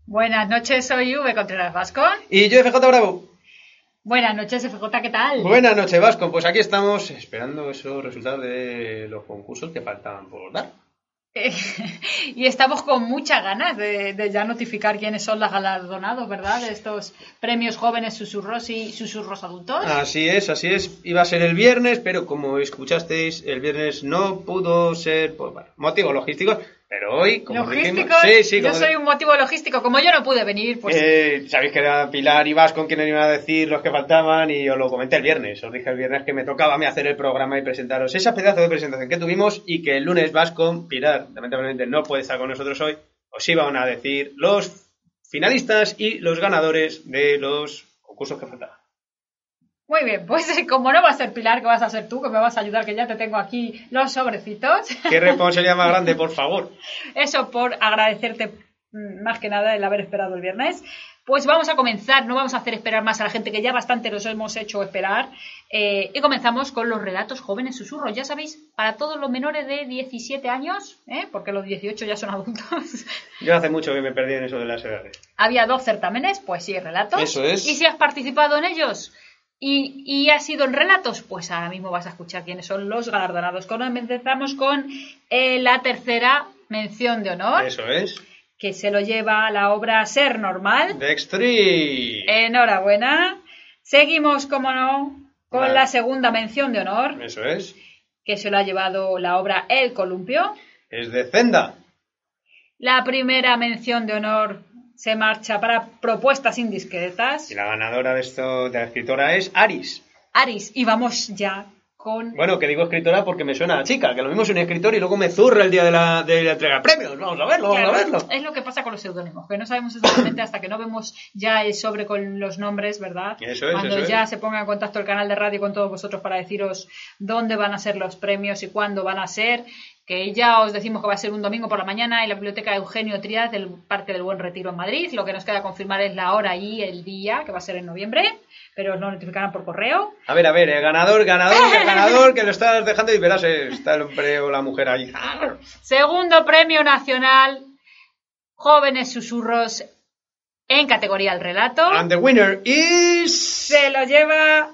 Buenas noches, soy V. Contreras Vascon. Y yo, FJ Bravo. Buenas noches, FJ, ¿qué tal? Buenas noches, Vascon. Pues aquí estamos esperando esos resultados de los concursos que faltaban por dar. Y estamos con muchas ganas de ya notificar quiénes son los galardonados, ¿verdad? De estos premios jóvenes susurros y susurros adultos. Así es. Iba a ser el viernes, pero como escuchasteis, el viernes no pudo ser por motivos logísticos. Pero hoy, como ¿Logísticos? dijimos... Sí, yo soy un motivo logístico. Como yo no pude venir, pues... Sabéis que era Pilar y Vascon quienes iban a decir los que faltaban y os lo comenté el viernes. Os dije el viernes que me tocaba a mí hacer el programa y presentaros esa pedazo de presentación que tuvimos y que el lunes Vascon, Pilar, lamentablemente no puede estar con nosotros hoy, os iban a decir los finalistas y los ganadores de los concursos que faltaban. Muy bien, pues como no va a ser Pilar, que vas a ser tú, que me vas a ayudar, que ya te tengo aquí los sobrecitos. Qué responsabilidad más grande, por favor. Eso, por agradecerte más que nada el haber esperado el viernes. Pues vamos a comenzar, no vamos a hacer esperar más a la gente, que ya bastante los hemos hecho esperar. Y comenzamos con los relatos jóvenes susurros. Ya sabéis, para todos los menores de 17 años, porque los 18 ya son adultos. Yo hace mucho que me perdí en eso de las edades. Había 2 certámenes, poesía y relatos. Eso es. Y si has participado en ellos... Y ha sido en relatos, pues ahora mismo vas a escuchar quiénes son los galardonados. Empezamos con la tercera mención de honor. Eso es. Que se lo lleva la obra Ser Normal. De Extreme. Enhorabuena. Seguimos, como no, con la segunda mención de honor. Eso es. Que se lo ha llevado la obra El Columpio. Es de Zenda. La primera mención de honor se marcha para propuestas indiscretas. Y la ganadora de la escritora es Aris. Aris, y vamos ya con... Bueno, que digo escritora porque me suena a chica, que lo mismo es un escritor y luego me zurra el día de la entrega de premios. Vamos a verlo. Es lo que pasa con los seudónimos, que no sabemos exactamente hasta que no vemos ya el sobre con los nombres, ¿verdad? Eso es, Cuando ya se ponga en contacto el canal de radio con todos vosotros para deciros dónde van a ser los premios y cuándo van a ser, que ya os decimos que va a ser un domingo por la mañana en la biblioteca Eugenio Trías del Parque del Buen Retiro en Madrid. Lo que nos queda confirmar es la hora y el día, que va a ser en noviembre, pero os lo notificarán por correo. A ver, el ganador, que lo estás dejando y verás, está el hombre o la mujer ahí. Segundo premio nacional, Jóvenes Susurros en categoría al relato. And the winner is... Se lo lleva...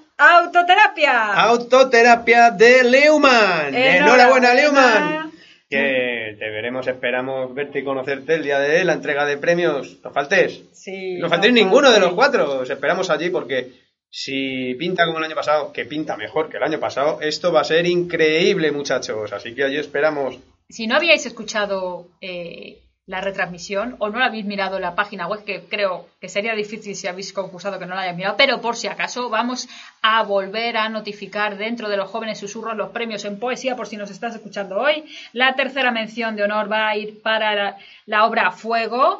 Autoterapia de Leumann. Enhorabuena, Leumann. Que esperamos verte y conocerte el día de la entrega de premios. No faltes. Sí, no faltéis ninguno de los 4. Os esperamos allí porque si pinta como el año pasado, que pinta mejor que el año pasado, esto va a ser increíble, muchachos. Así que allí esperamos. Si no habíais escuchado la retransmisión o no la habéis mirado en la página web, que creo que sería difícil si habéis concursado que no la hayáis mirado, pero por si acaso vamos a volver a notificar dentro de los jóvenes susurros los premios en poesía, por si nos estás escuchando hoy. La tercera mención de honor va a ir para la obra Fuego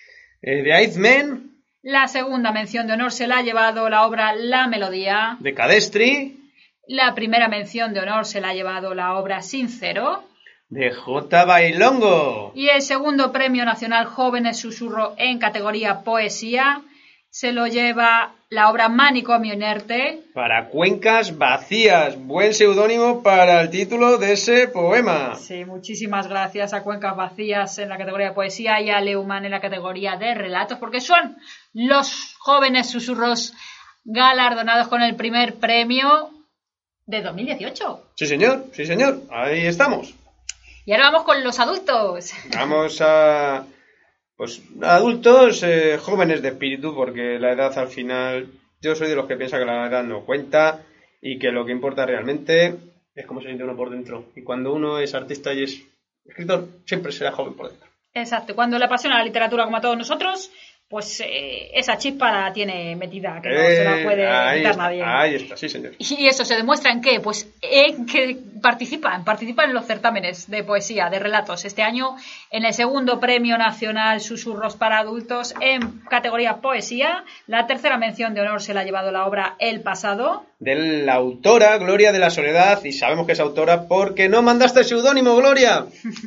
de Iceman. La segunda mención de honor se la ha llevado la obra La Melodía de Cadestri. La primera mención de honor se la ha llevado la obra Sincero de J. Bailongo. Y el segundo premio nacional Jóvenes Susurro en categoría poesía se lo lleva la obra Manicomio Inerte. Para Cuencas Vacías. Buen seudónimo para el título de ese poema. Sí, muchísimas gracias a Cuencas Vacías en la categoría de poesía y a Leumann en la categoría de relatos, porque son los Jóvenes Susurros galardonados con el primer premio de 2018. Sí, señor. Ahí estamos. Y ahora vamos con los adultos. Vamos a... Pues adultos, jóvenes de espíritu, porque la edad al final... Yo soy de los que piensa que la edad no cuenta y que lo que importa realmente es cómo se siente uno por dentro. Y cuando uno es artista y es escritor, siempre será joven por dentro. Exacto. Cuando le apasiona la literatura como a todos nosotros, pues esa chispa la tiene metida, que no se la puede quitar nadie. Ahí está, sí, señor. Y eso se demuestra en qué, pues en que participan en los certámenes de poesía, de relatos. Este año en el segundo premio nacional Susurros para adultos en categoría poesía, la tercera mención de honor se la ha llevado la obra El Pasado. De la autora Gloria de la Soledad, y sabemos que es autora porque no mandaste el seudónimo, Gloria.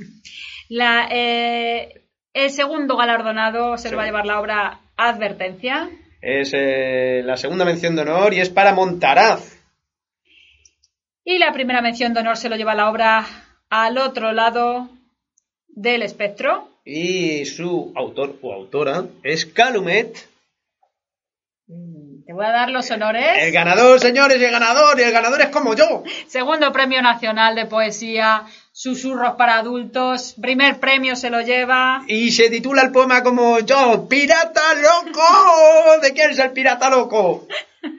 El segundo galardonado se lo va a llevar la obra Advertencia. Es la segunda mención de honor y es para Montaraz. Y la primera mención de honor se lo lleva la obra Al otro lado del espectro. y su autor o autora es Calumet. Te voy a dar los honores. El ganador, señores, el ganador, y el ganador es como yo. Segundo Premio Nacional de Poesía, Susurros para Adultos. Primer premio se lo lleva. Y se titula el poema como yo, ¡Pirata Loco! ¿De quién es el pirata loco?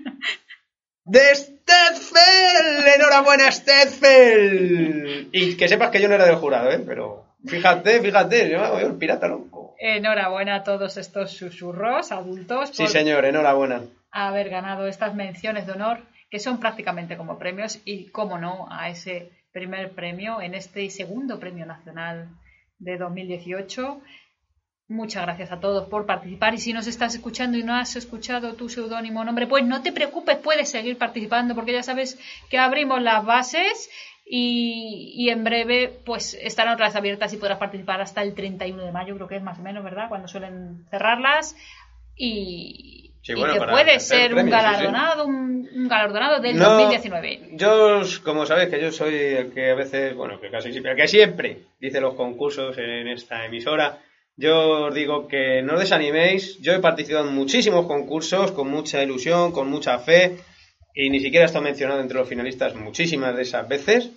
¡De Stetzel! ¡Enhorabuena, Stetzel! Y que sepas que yo no era del jurado, pero fíjate, yo, el pirata loco. Enhorabuena a todos estos susurros adultos. Sí, señor, enhorabuena. Haber ganado estas menciones de honor, que son prácticamente como premios, y cómo no, a ese primer premio en este segundo Premio Nacional de 2018. Muchas gracias a todos por participar, y si nos estás escuchando y no has escuchado tu seudónimo nombre, pues no te preocupes, puedes seguir participando, porque ya sabes que abrimos las bases y en breve pues estarán otras abiertas y podrás participar hasta el 31 de mayo, creo que es más o menos, ¿verdad?, cuando suelen cerrarlas, y bueno, que puede ser un galardonado, sí. Un galardonado del 2019. Yo, como sabéis, que yo soy el que a veces, bueno, que casi siempre, el que siempre dice los concursos en esta emisora. Yo os digo que no os desaniméis. Yo he participado en muchísimos concursos con mucha ilusión, con mucha fe, y ni siquiera he estado mencionado entre los finalistas muchísimas de esas veces.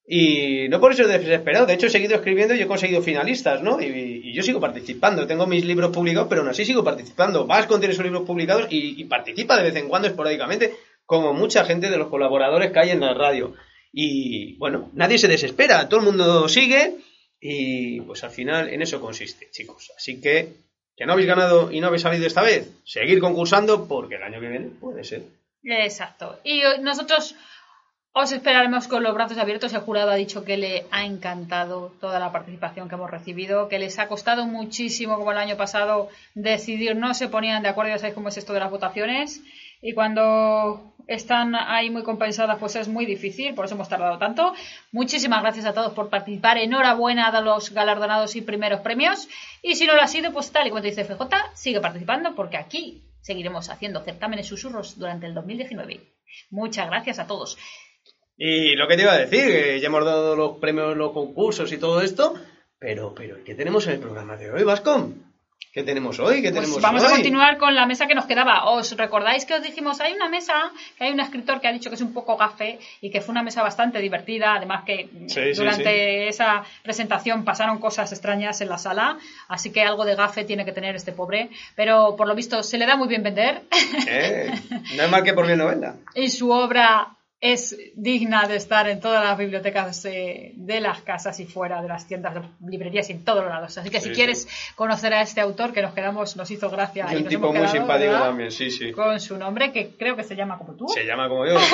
Y no por eso he desesperado. De hecho, he seguido escribiendo y he conseguido finalistas, ¿no? Y yo sigo participando. Tengo mis libros publicados, pero aún así sigo participando. Vascon tiene sus libros publicados y participa de vez en cuando, esporádicamente, como mucha gente de los colaboradores que hay en la radio. Y, bueno, nadie se desespera. Todo el mundo sigue y, pues, al final en eso consiste, chicos. Así que no habéis ganado y no habéis salido esta vez, seguir concursando, porque el año que viene puede ser. Exacto. Y nosotros os esperaremos con los brazos abiertos. El jurado ha dicho que le ha encantado toda la participación que hemos recibido, que les ha costado muchísimo, como el año pasado, decidir, no se ponían de acuerdo, ya sabéis cómo es esto de las votaciones, y cuando están ahí muy compensadas pues es muy difícil, por eso hemos tardado tanto. Muchísimas gracias a todos por participar, enhorabuena a los galardonados y primeros premios, y si no lo ha sido, pues tal y como te dice FJ, sigue participando, porque aquí seguiremos haciendo certámenes susurros durante el 2019. Muchas gracias a todos. Y lo que te iba a decir, que ya hemos dado los premios, los concursos y todo esto, pero ¿qué tenemos en el programa de hoy, Vascon? ¿Qué tenemos hoy? Pues vamos a continuar con la mesa que nos quedaba. ¿Os recordáis que os dijimos, hay una mesa, que hay un escritor que ha dicho que es un poco gafe y que fue una mesa bastante divertida, además que durante esa presentación pasaron cosas extrañas en la sala, así que algo de gafe tiene que tener este pobre, pero por lo visto se le da muy bien vender. No es mal que por bien no venda. Y su obra es digna de estar en todas las bibliotecas de las casas y fuera de las tiendas, de librerías y en todos los lados. Así que si quieres conocer a este autor, que nos hizo gracia. Es un tipo muy simpático también, sí. Con su nombre, que creo que se llama como tú. Se llama como yo,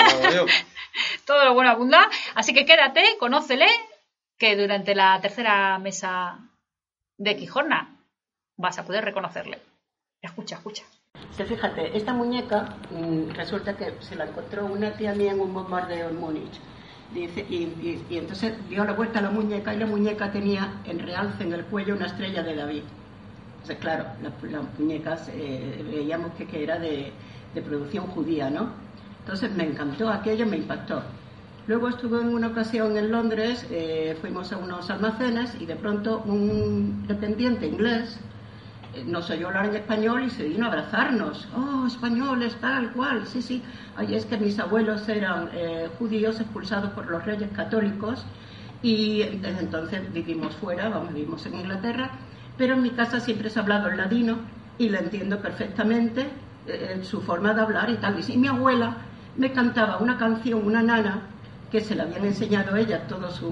Todo lo bueno abunda. Así que quédate, conócele, que durante la tercera mesa de Quijorna vas a poder reconocerle. Escucha. Fíjate, esta muñeca resulta que se la encontró una tía mía en un bombardeo en Múnich. Dice, y entonces dio la vuelta a la muñeca y la muñeca tenía en realce en el cuello una estrella de David. Entonces, claro, las muñecas veíamos que era de producción judía, ¿no? Entonces me encantó aquello, me impactó. Luego estuve en una ocasión en Londres, fuimos a unos almacenes y de pronto un dependiente inglés nos oyó hablar en español y se vino a abrazarnos. Oh, españoles, tal cual, sí. Ay, es que mis abuelos eran judíos expulsados por los reyes católicos y desde entonces vivimos fuera, vivimos en Inglaterra, pero en mi casa siempre se ha hablado el ladino y la entiendo perfectamente, su forma de hablar y tal. Y mi abuela me cantaba una canción, una nana, que se la habían enseñado ella todo su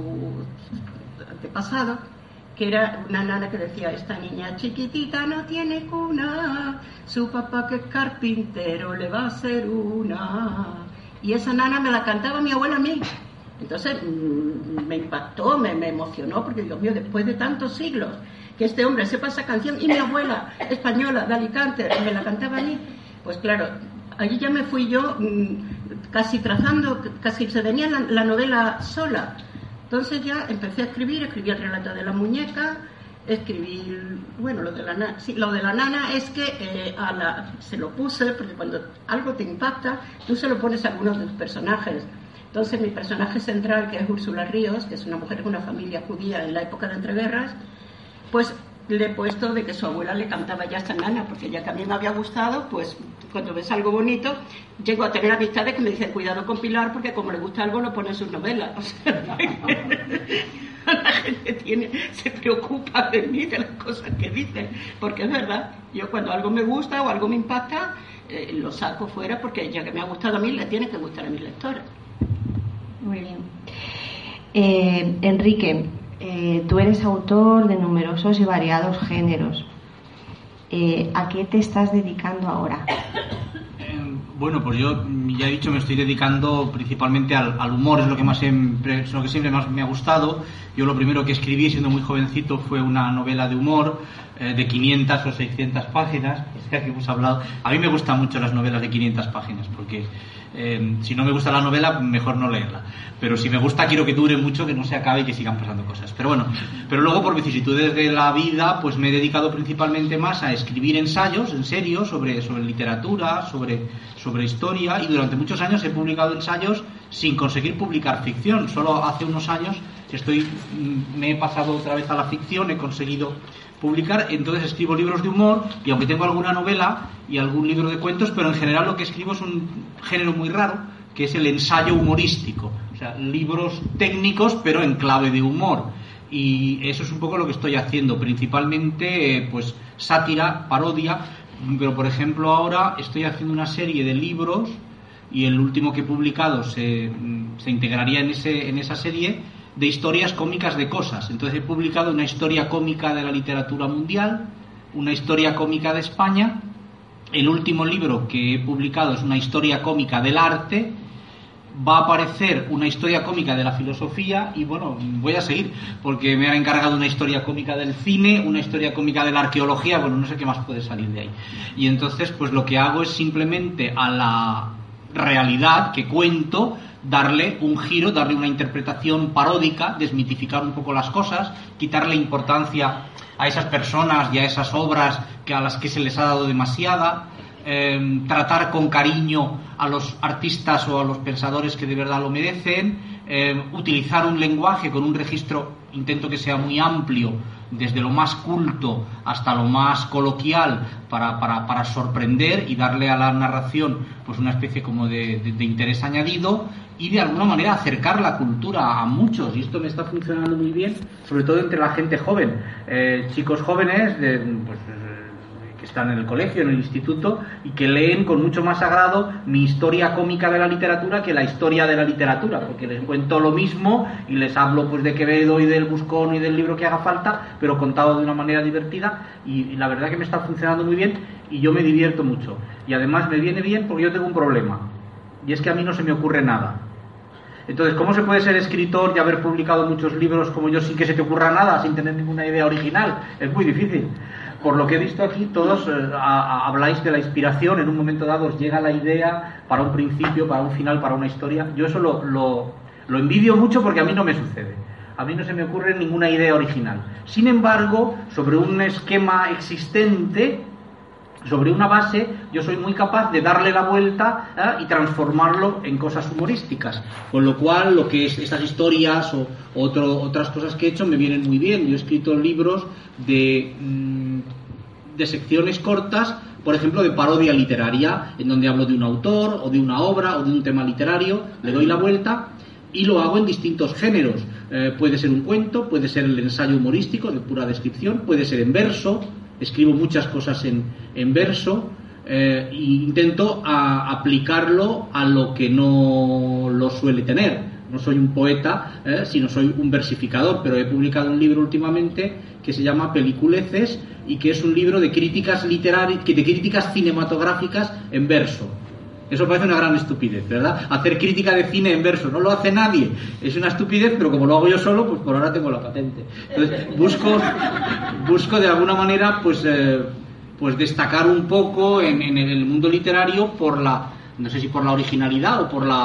antepasado, que era una nana que decía, esta niña chiquitita no tiene cuna, su papá que es carpintero le va a hacer una. Y esa nana me la cantaba mi abuela a mí. Entonces me impactó, me emocionó, porque Dios mío, después de tantos siglos que este hombre sepa esa canción, y mi abuela española de Alicante me la cantaba a mí, pues claro, allí ya me fui yo casi trazando, casi se venía la novela sola. Entonces ya empecé a escribí el relato de la muñeca, escribí, bueno, lo de la nana es que se lo puse, porque cuando algo te impacta, tú se lo pones a algunos de tus personajes. Entonces mi personaje central, que es Úrsula Ríos, que es una mujer de una familia judía en la época de entreguerras, pues le he puesto de que su abuela le cantaba ya esta nana, porque ya que a mí me había gustado, pues cuando ves algo bonito, llego a tener amistades que me dicen cuidado con Pilar, porque como le gusta algo lo pone en sus novelas. O sea, la gente se preocupa de mí, de las cosas que dicen, porque es verdad, yo cuando algo me gusta o algo me impacta, lo saco fuera, porque ya que me ha gustado a mí, le tiene que gustar a mis lectores. Muy bien. Enrique, tú eres autor de numerosos y variados géneros. ¿A qué te estás dedicando ahora? Bueno, pues yo ya he dicho, me estoy dedicando principalmente al humor, es lo que siempre más me ha gustado. Yo lo primero que escribí siendo muy jovencito fue una novela de humor de 500 o 600 páginas. Es que aquí hemos hablado. A mí me gustan mucho las novelas de 500 páginas porque si no me gusta la novela, mejor no leerla. Pero si me gusta, quiero que dure mucho, que no se acabe y que sigan pasando cosas. Pero bueno, luego por vicisitudes de la vida, pues me he dedicado principalmente más a escribir ensayos, en serio, sobre literatura, sobre historia, y durante muchos años he publicado ensayos sin conseguir publicar ficción. Solo hace unos años me he pasado otra vez a la ficción, he conseguido publicar, entonces escribo libros de humor, y aunque tengo alguna novela y algún libro de cuentos, pero en general lo que escribo es un género muy raro, que es el ensayo humorístico, o sea, libros técnicos pero en clave de humor, y eso es un poco lo que estoy haciendo, principalmente pues sátira, parodia, pero por ejemplo ahora estoy haciendo una serie de libros, y el último que he publicado se integraría en esa serie, de historias cómicas de cosas. Entonces he publicado una historia cómica de la literatura mundial, una historia cómica de España, el último libro que he publicado es una historia cómica del arte, va a aparecer una historia cómica de la filosofía, y bueno, voy a seguir porque me han encargado una historia cómica del cine, una historia cómica de la arqueología, bueno, no sé qué más puede salir de ahí. Y entonces pues lo que hago es simplemente a la realidad que cuento darle un giro, darle una interpretación paródica, desmitificar un poco las cosas, quitarle importancia a esas personas y a esas obras a las que se les ha dado demasiada, tratar con cariño a los artistas o a los pensadores que de verdad lo merecen, utilizar un lenguaje con un registro, intento que sea muy amplio, desde lo más culto hasta lo más coloquial, para sorprender y darle a la narración pues una especie como de interés añadido, y de alguna manera acercar la cultura a muchos, y esto me está funcionando muy bien, sobre todo entre la gente joven, chicos jóvenes que están en el colegio, en el instituto, y que leen con mucho más agrado mi historia cómica de la literatura que la historia de la literatura, porque les cuento lo mismo y les hablo pues de Quevedo y del Buscón y del libro que haga falta, pero contado de una manera divertida, y la verdad que me está funcionando muy bien y yo me divierto mucho. Y además me viene bien porque yo tengo un problema, y es que a mí no se me ocurre nada. Entonces, ¿cómo se puede ser escritor y haber publicado muchos libros como yo sin que se te ocurra nada, sin tener ninguna idea original? Es muy difícil. Por lo que he visto aquí, todos habláis de la inspiración, en un momento dado os llega la idea para un principio, para un final, para una historia. Yo eso lo envidio mucho porque a mí no me sucede. A mí no se me ocurre ninguna idea original. Sin embargo, sobre un esquema existente, sobre una base, yo soy muy capaz de darle la vuelta y transformarlo en cosas humorísticas, con lo cual lo que es estas historias o otras cosas que he hecho me vienen muy bien. Yo he escrito libros de secciones cortas, por ejemplo de parodia literaria, en donde hablo de un autor o de una obra o de un tema literario, le doy la vuelta y lo hago en distintos géneros. Puede ser un cuento, puede ser el ensayo humorístico de pura descripción, puede ser en verso. Escribo muchas cosas en verso, e intento aplicarlo a lo que no lo suele tener. No soy un poeta, sino soy un versificador, pero he publicado un libro últimamente que se llama Peliculeces, y que es un libro de críticas literarias, de críticas cinematográficas en verso. Eso parece una gran estupidez, ¿verdad? Hacer crítica de cine en verso, no lo hace nadie. Es una estupidez, pero como lo hago yo solo, pues por ahora tengo la patente. Entonces busco de alguna manera pues destacar un poco en el mundo literario no sé si por la originalidad o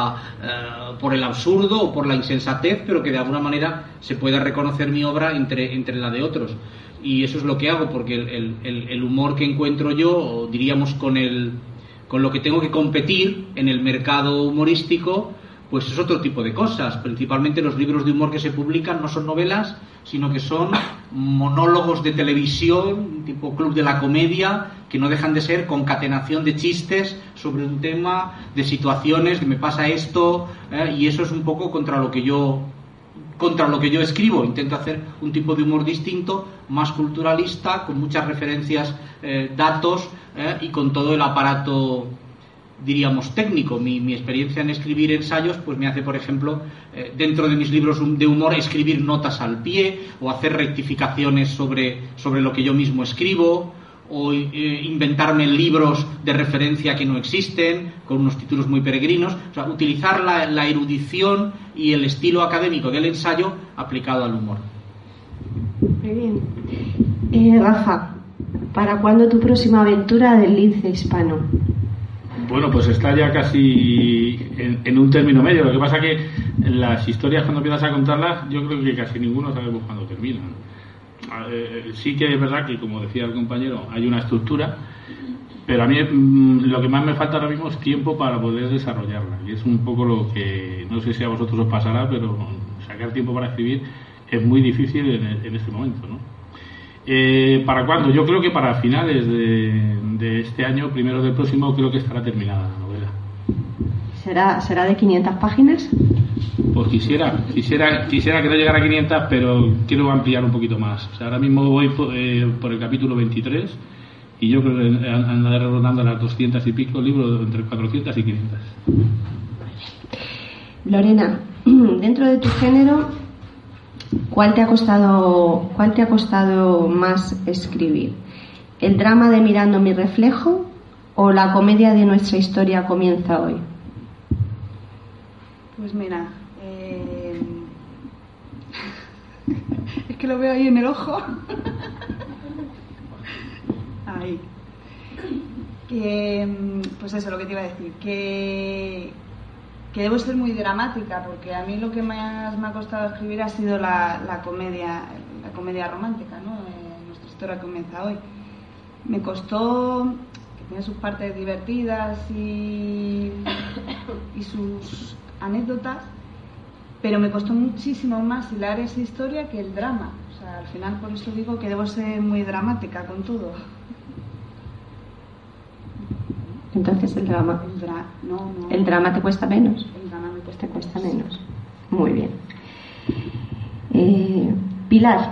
por el absurdo o por la insensatez, pero que de alguna manera se pueda reconocer mi obra entre la de otros. Y eso es lo que hago, porque el humor que encuentro yo, o diríamos con lo que tengo que competir en el mercado humorístico, pues es otro tipo de cosas. Principalmente los libros de humor que se publican no son novelas, sino que son monólogos de televisión, tipo Club de la Comedia, que no dejan de ser concatenación de chistes sobre un tema, de situaciones, de me pasa esto, y eso es un poco contra lo que yo escribo. Intento hacer un tipo de humor distinto, más culturalista, con muchas referencias, datos, y con todo el aparato, diríamos, técnico. Mi experiencia en escribir ensayos pues me hace, por ejemplo, dentro de mis libros de humor, escribir notas al pie o hacer rectificaciones sobre lo que yo mismo escribo, o inventarme libros de referencia que no existen, con unos títulos muy peregrinos. O sea, utilizar la erudición y el estilo académico del ensayo aplicado al humor. Muy bien. Rafa, ¿para cuándo tu próxima aventura del lince hispano? Bueno, pues está ya casi en un término medio. Lo que pasa que las historias, cuando empiezas a contarlas, yo creo que casi ninguno sabemos cuándo terminan. Sí que es verdad que, como decía el compañero, hay una estructura, pero a mí lo que más me falta ahora mismo es tiempo para poder desarrollarla. Y es un poco lo que, no sé si a vosotros os pasará, pero sacar tiempo para escribir es muy difícil en este momento, ¿no? ¿Para cuándo? Yo creo que para finales de este año, primero del próximo, creo que estará terminada la novela. ¿Será de 500 páginas? Pues quisiera que no llegara a 500, pero quiero ampliar un poquito más. O sea, ahora mismo voy por el capítulo 23 y yo creo que andaré rondando las 200 y pico libros, entre 400 y 500. Lorena, dentro de tu género, ¿cuál te ha costado más escribir? ¿El drama de Mirando mi reflejo o la comedia de Nuestra historia comienza hoy? Pues mira, es que lo veo ahí en el ojo. Ahí. Pues eso, lo que te iba a decir, que debo ser muy dramática, porque a mí lo que más me ha costado escribir ha sido la comedia romántica, ¿no? Nuestra historia comienza hoy. Me costó, que tiene sus partes divertidas y sus anécdotas, pero me costó muchísimo más hilar esa historia que el drama. O sea, al final, por eso digo que debo ser muy dramática con todo. Entonces el drama. No. ¿El drama te cuesta menos? El drama me cuesta menos. Muy bien. Pilar,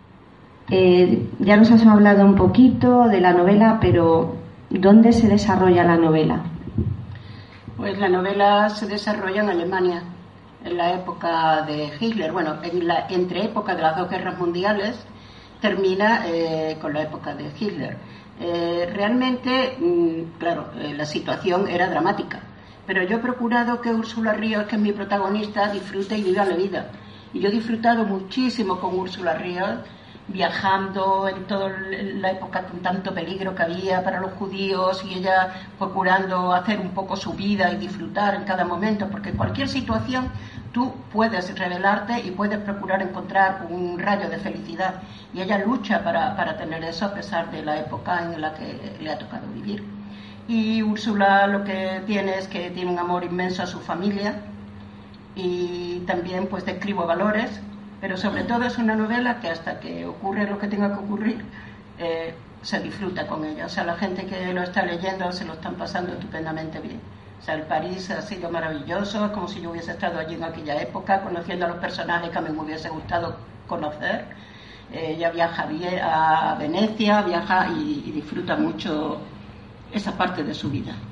ya nos has hablado un poquito de la novela, pero ¿dónde se desarrolla la novela? Pues la novela se desarrolla en Alemania, en la época de Hitler. Bueno, entre época de las dos guerras mundiales, termina con la época de Hitler. Realmente, claro, la situación era dramática, pero yo he procurado que Úrsula Ríos, que es mi protagonista, disfrute y viva la vida. Y yo he disfrutado muchísimo con Úrsula Ríos, viajando en toda la época con tanto peligro que había para los judíos, y ella procurando hacer un poco su vida y disfrutar en cada momento, porque en cualquier situación tú puedes revelarte y puedes procurar encontrar un rayo de felicidad, y ella lucha para tener eso a pesar de la época en la que le ha tocado vivir. Y Úrsula lo que tiene es que tiene un amor inmenso a su familia, y también pues describo valores, pero sobre todo es una novela que hasta que ocurre lo que tenga que ocurrir, se disfruta con ella. O sea, la gente que lo está leyendo se lo están pasando estupendamente bien. O sea, el París ha sido maravilloso, es como si yo hubiese estado allí en aquella época, conociendo a los personajes que a mí me hubiese gustado conocer. Ella viaja a Venecia, viaja y disfruta mucho esa parte de su vida.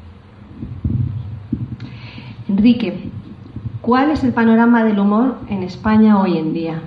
Enrique, ¿cuál es el panorama del humor en España hoy en día?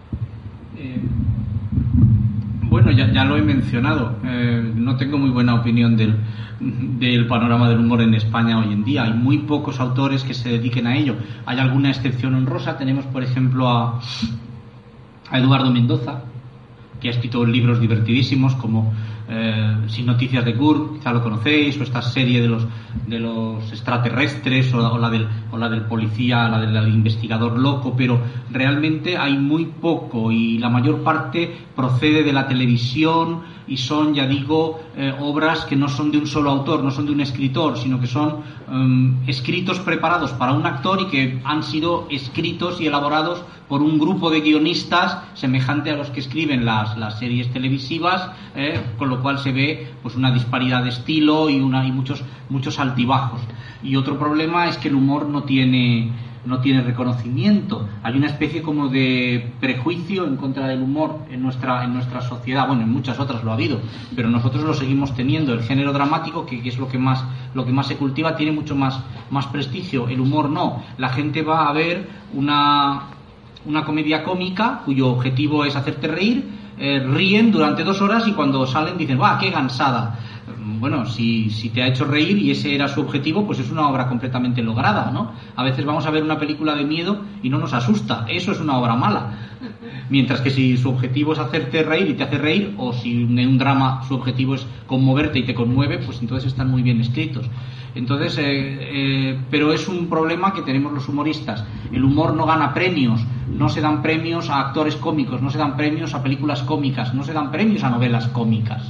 Bueno, ya lo he mencionado. No tengo muy buena opinión del panorama del humor en España hoy en día. Hay muy pocos autores que se dediquen a ello. Hay alguna excepción honrosa. Tenemos, por ejemplo, a Eduardo Mendoza, que ha escrito libros divertidísimos como Sin Noticias de Kurt, quizá lo conocéis, o esta serie de los extraterrestres, o la del policía, la del investigador loco, pero realmente hay muy poco y la mayor parte procede de la televisión y son, ya digo, obras que no son de un solo autor, no son de un escritor, sino que son escritos preparados para un actor y que han sido escritos y elaborados por un grupo de guionistas semejante a los que escriben las series televisivas, con lo cual se ve pues una disparidad de estilo y muchos altibajos. Y otro problema es que el humor no tiene reconocimiento. Hay una especie como de prejuicio en contra del humor en nuestra sociedad. Bueno, en muchas otras lo ha habido, pero nosotros lo seguimos teniendo. El género dramático, que es lo que más se cultiva, tiene mucho más prestigio. El humor no. La gente va a ver una comedia cómica cuyo objetivo es hacerte reír, ríen durante 2 horas y cuando salen dicen ¡va, qué cansada! Bueno, si te ha hecho reír y ese era su objetivo, pues es una obra completamente lograda, ¿no? A veces vamos a ver una película de miedo y no nos asusta, eso es una obra mala. Mientras que si su objetivo es hacerte reír y te hace reír, o si en un drama su objetivo es conmoverte y te conmueve, pues entonces están muy bien escritos. Entonces, pero es un problema que tenemos los humoristas. El humor no gana premios, no se dan premios a actores cómicos, no se dan premios a películas cómicas, no se dan premios a novelas cómicas.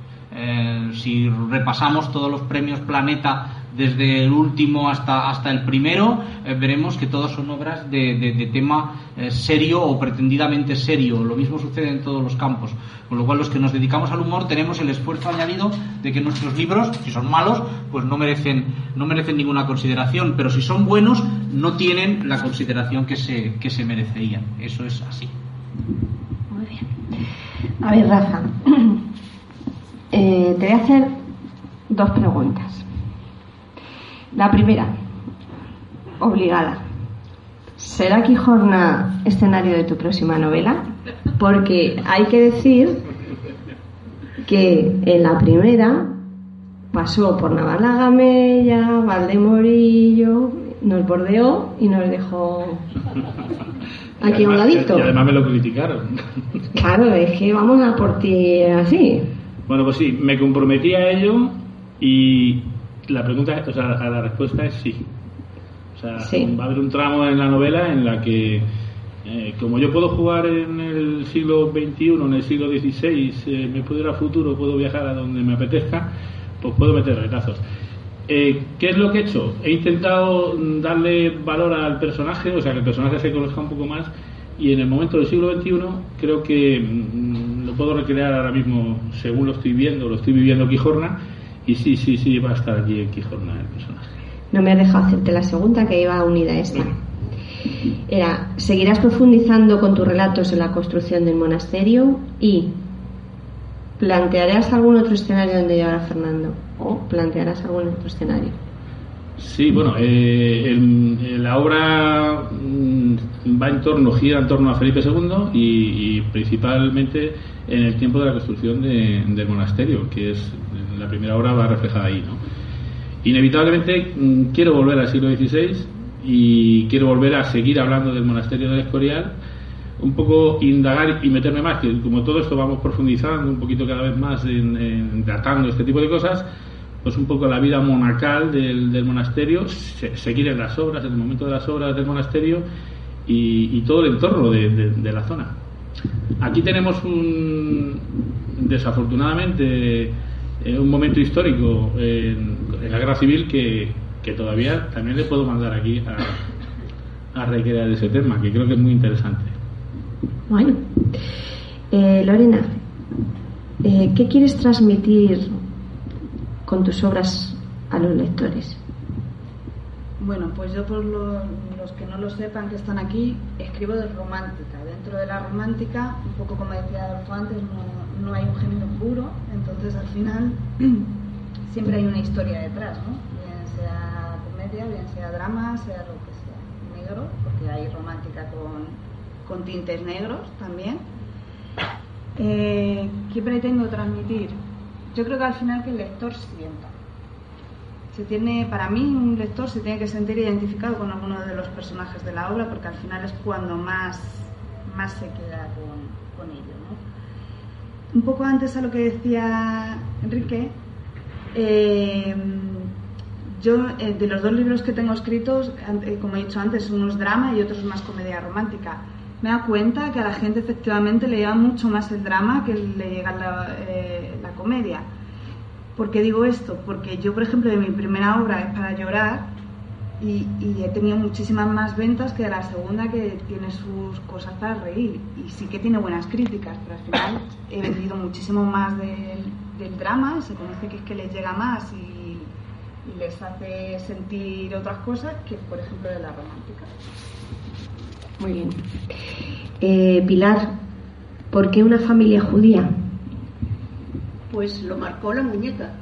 Si repasamos todos los premios Planeta desde el último hasta el primero, veremos que todos son obras de tema serio o pretendidamente serio. Lo mismo sucede en todos los campos, con lo cual los que nos dedicamos al humor tenemos el esfuerzo añadido de que nuestros libros, si son malos, pues no merecen ninguna consideración, pero si son buenos no tienen la consideración que se merecerían. Eso es así. Muy bien. A ver, Rafa, te voy a hacer 2 preguntas. La primera, obligada. ¿Será Quijorna escenario de tu próxima novela? Porque hay que decir que en la primera pasó por Navarra-Gamella, Valdemorillo, nos bordeó y nos dejó aquí a un ladito. Y además me lo criticaron. Claro, es que vamos a por ti así. Bueno, pues sí, me comprometí a ello y la pregunta, o sea, la respuesta es sí. O sea, sí. Va a haber un tramo en la novela en la que, como yo puedo jugar en el siglo XXI, en el siglo XVI, me puedo ir al futuro, puedo viajar a donde me apetezca, pues puedo meter retazos. ¿Qué es lo que he hecho? He intentado darle valor al personaje, o sea, que el personaje se conozca un poco más, y en el momento del siglo XXI creo que lo puedo recrear ahora mismo según lo estoy viviendo Quijorna, y sí, va a estar aquí en Quijorna el personaje. No me has dejado hacerte la segunda, que iba unida a esta. Era, ¿seguirás profundizando con tus relatos en la construcción del monasterio? Y ¿plantearás algún otro escenario donde llevar a Fernando? ¿O plantearás algún otro escenario? Sí, bueno, la obra gira en torno a Felipe II y principalmente en el tiempo de la construcción del monasterio, que es la primera obra va reflejada ahí, ¿no? Inevitablemente quiero volver al siglo XVI y quiero volver a seguir hablando del monasterio del Escorial, un poco indagar y meterme más, que como todo esto vamos profundizando un poquito cada vez más en tratando este tipo de cosas, pues un poco la vida monacal del monasterio, seguir en las obras, en el momento de las obras del monasterio y todo el entorno de la zona. Aquí tenemos desafortunadamente un momento histórico en la guerra civil que todavía también le puedo mandar aquí a recrear ese tema, que creo que es muy interesante. Bueno, Lorena, ¿qué quieres transmitir con tus obras a los lectores? Bueno, pues yo por los que no lo sepan que están aquí, escribo de romántica. Dentro de la romántica, un poco como decía Adolfo antes, no hay un género puro, entonces al final siempre hay una historia detrás, ¿no? Bien sea comedia, bien sea drama, sea lo que sea, negro, porque hay romántica con tintes negros también. ¿Qué pretendo transmitir? Yo creo que al final que el lector sienta. Para mí un lector se tiene que sentir identificado con alguno de los personajes de la obra, porque al final es cuando más se queda con ello, ¿no? un poco antes a lo que decía Enrique, yo de los 2 libros que tengo escritos, como he dicho antes, uno es drama y otro es más comedia romántica. Me da cuenta que a la gente efectivamente le llega mucho más el drama que le llega la comedia. ¿Por qué digo esto? Porque yo, por ejemplo, de mi primera obra Es para llorar y he tenido muchísimas más ventas que de la segunda, que tiene sus cosas para reír y sí que tiene buenas críticas, pero al final he vendido muchísimo más del drama y se conoce que es que les llega más y les hace sentir otras cosas que, por ejemplo, de la romántica. Muy bien. Pilar, ¿por qué una familia judía? Pues lo marcó la muñeca.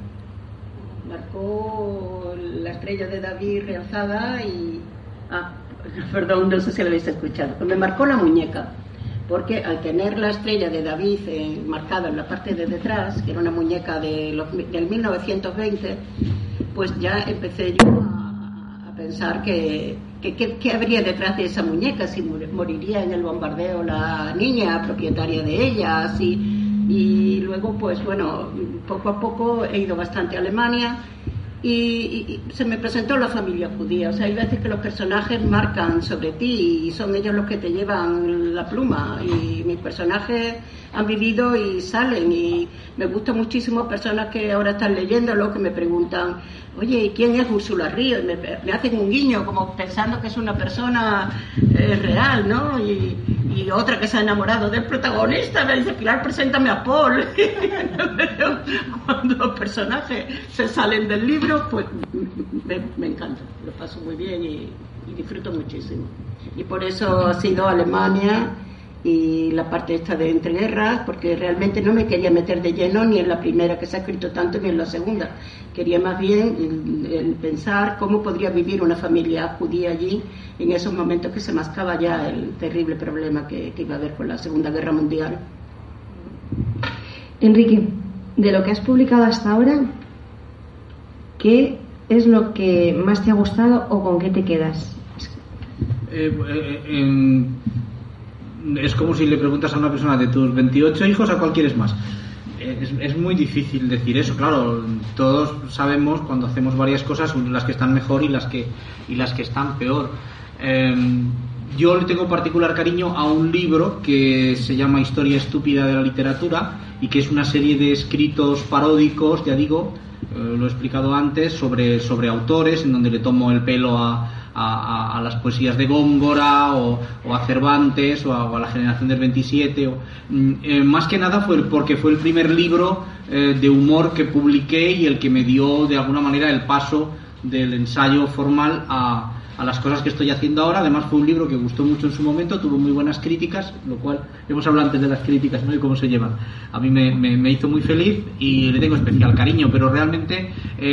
Marcó la estrella de David realzada y... perdón, no sé si lo habéis escuchado. Me marcó la muñeca, porque al tener la estrella de David marcada en la parte de detrás, que era una muñeca del 1920, pues ya empecé yo a pensar que habría detrás de esa muñeca, si moriría en el bombardeo la niña propietaria de ella, y luego pues bueno, poco a poco he ido bastante a Alemania y se me presentó la familia judía. O sea, hay veces que los personajes marcan sobre ti y son ellos los que te llevan la pluma, y mis personajes han vivido y salen, y me gusta muchísimo personas que ahora están leyéndolo, que me preguntan, oye, ¿y quién es Úrsula Ríos? Me hacen un guiño como pensando que es una persona real, ¿no? Y otra que se ha enamorado del protagonista me dice, Pilar, preséntame a Paul. Cuando los personajes se salen del libro, pues me encanta, lo paso muy bien y disfruto muchísimo. Y por eso ha sido Alemania y la parte esta de entreguerras, porque realmente no me quería meter de lleno ni en la primera, que se ha escrito tanto, ni en la segunda. Quería más bien el pensar cómo podría vivir una familia judía allí en esos momentos que se mascaba ya el terrible problema que iba a haber con la Segunda Guerra Mundial. Enrique, de lo que has publicado hasta ahora, ¿qué es lo que más te ha gustado o con qué te quedas? Es como si le preguntas a una persona de tus 28 hijos, ¿a cuál quieres más? Es muy difícil decir eso. Claro, todos sabemos cuando hacemos varias cosas las que están mejor y las que están peor. Yo le tengo particular cariño a un libro que se llama Historia estúpida de la literatura, y que es una serie de escritos paródicos, ya digo, lo he explicado antes, sobre autores, en donde le tomo el pelo a las poesías de Góngora o a Cervantes o a la generación del 27. Más que nada porque fue el primer libro de humor que publiqué y el que me dio de alguna manera el paso del ensayo formal a las cosas que estoy haciendo ahora. Además fue un libro que gustó mucho en su momento, tuvo muy buenas críticas, lo cual hemos hablado antes de las críticas, ¿no? Y cómo se llevan. A mí me hizo muy feliz y le tengo especial cariño, pero realmente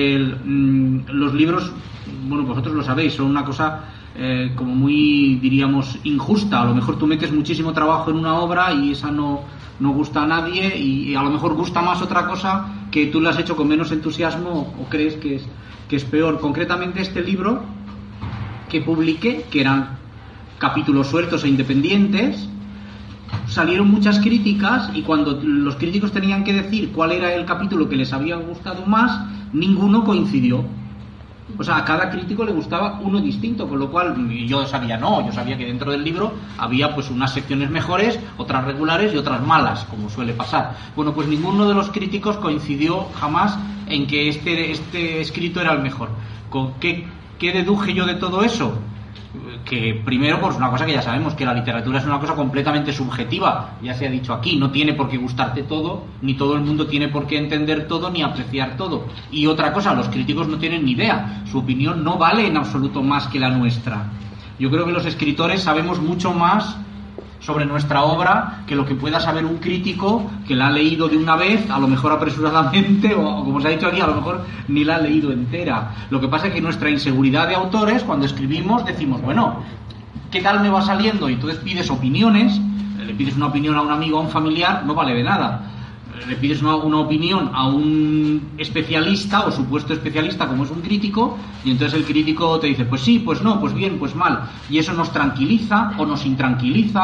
los libros, bueno, vosotros lo sabéis, son una cosa como muy, diríamos, injusta. A lo mejor tú metes muchísimo trabajo en una obra y esa no gusta a nadie, y a lo mejor gusta más otra cosa que tú la has hecho con menos entusiasmo o crees que es peor. Concretamente este libro que publiqué, que eran capítulos sueltos e independientes, salieron muchas críticas, y cuando los críticos tenían que decir cuál era el capítulo que les había gustado más, ninguno coincidió. O sea, a cada crítico le gustaba uno distinto, con lo cual yo sabía que dentro del libro había pues unas secciones mejores, otras regulares y otras malas, como suele pasar. Bueno, pues ninguno de los críticos coincidió jamás en que este escrito era el mejor. ¿Con qué deduje yo de todo eso? Que primero, pues una cosa que ya sabemos, que la literatura es una cosa completamente subjetiva, ya se ha dicho aquí, no tiene por qué gustarte todo, ni todo el mundo tiene por qué entender todo, ni apreciar todo. Y otra cosa, los críticos no tienen ni idea, su opinión no vale en absoluto más que la nuestra. Yo creo que los escritores sabemos mucho más sobre nuestra obra que lo que pueda saber un crítico que la ha leído de una vez, a lo mejor apresuradamente, o como se ha dicho aquí, a lo mejor ni la ha leído entera. Lo que pasa es que nuestra inseguridad de autores, cuando escribimos, decimos, bueno, ¿qué tal me va saliendo? Y entonces pides opiniones, le pides una opinión a un amigo, a un familiar, no vale de nada. Le pides una opinión a un especialista o supuesto especialista como es un crítico, y entonces el crítico te dice, pues sí, pues no, pues bien, pues mal, y eso nos tranquiliza o nos intranquiliza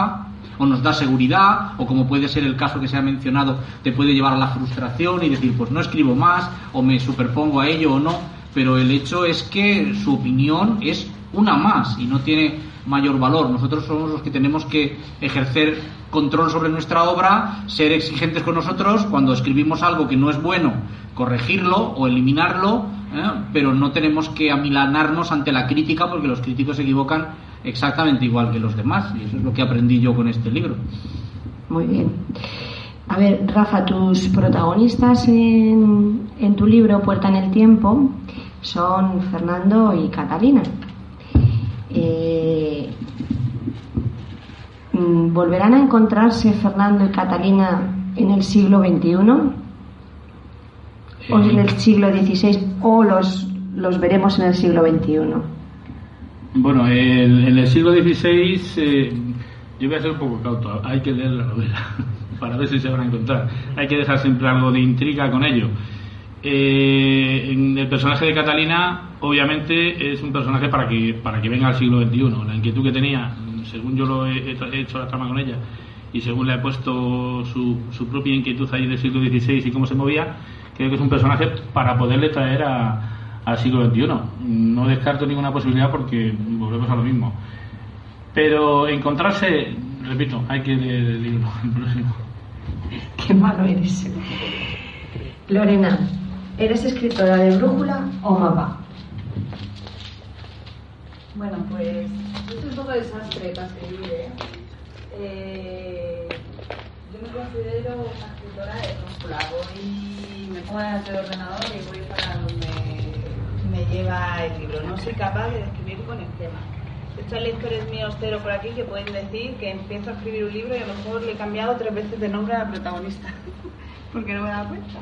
o nos da seguridad, o como puede ser el caso que se ha mencionado, te puede llevar a la frustración y decir, pues no escribo más, o me superpongo a ello o no, pero el hecho es que su opinión es una más y no tiene mayor valor. Nosotros somos los que tenemos que ejercer control sobre nuestra obra, ser exigentes con nosotros, cuando escribimos algo que no es bueno, corregirlo o eliminarlo, pero no tenemos que amilanarnos ante la crítica, porque los críticos se equivocan exactamente igual que los demás, y eso es lo que aprendí yo con este libro. Muy bien. A ver, Rafa, tus protagonistas en tu libro Puerta en el Tiempo son Fernando y Catalina. ¿Volverán a encontrarse Fernando y Catalina en el siglo XXI? ¿O en el siglo XVI? ¿O los veremos en el siglo XXI? Bueno, en el siglo XVI yo voy a ser un poco cauto. Hay que leer la novela para ver si se van a encontrar. Hay que dejar siempre algo de intriga con ello. El personaje de Catalina obviamente es un personaje para que venga al siglo XXI. La inquietud que tenía, según yo lo he hecho la trama con ella y según le he puesto su propia inquietud ahí del siglo XVI y cómo se movía, creo que es un personaje para poderle traer al siglo XXI. No descarto ninguna posibilidad porque volvemos a lo mismo, pero encontrarse, repito, hay que leer el libro, el próximo. Qué malo eres. Lorena, ¿eres escritora de brújula o mapa? Bueno, pues yo soy un poco desastre para escribir, yo me considero una escritora de brújula. Me pongo delante del ordenador y voy para donde me lleva el libro. No soy capaz de escribir con esquema. De hecho, hay lectores míos cero por aquí que pueden decir que empiezo a escribir un libro y a lo mejor le he cambiado 3 veces de nombre a la protagonista porque no me he dado cuenta.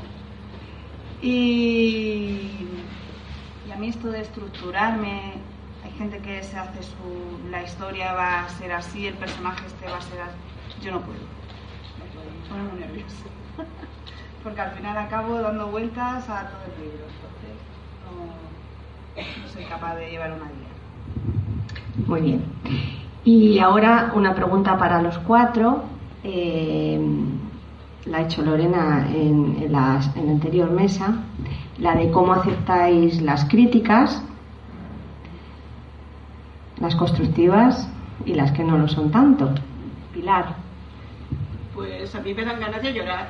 Y a mí esto de estructurarme, hay gente que se hace la historia va a ser así, el personaje va a ser así. Yo no puedo. Me pone muy nerviosa. Porque al final acabo dando vueltas a todo el libro. Entonces no soy capaz de llevar una guía. Muy bien. Y ahora una pregunta para los 4. La ha hecho Lorena en la anterior mesa, la de cómo aceptáis las críticas, las constructivas y las que no lo son tanto. Pilar. Pues a mí me dan ganas de llorar.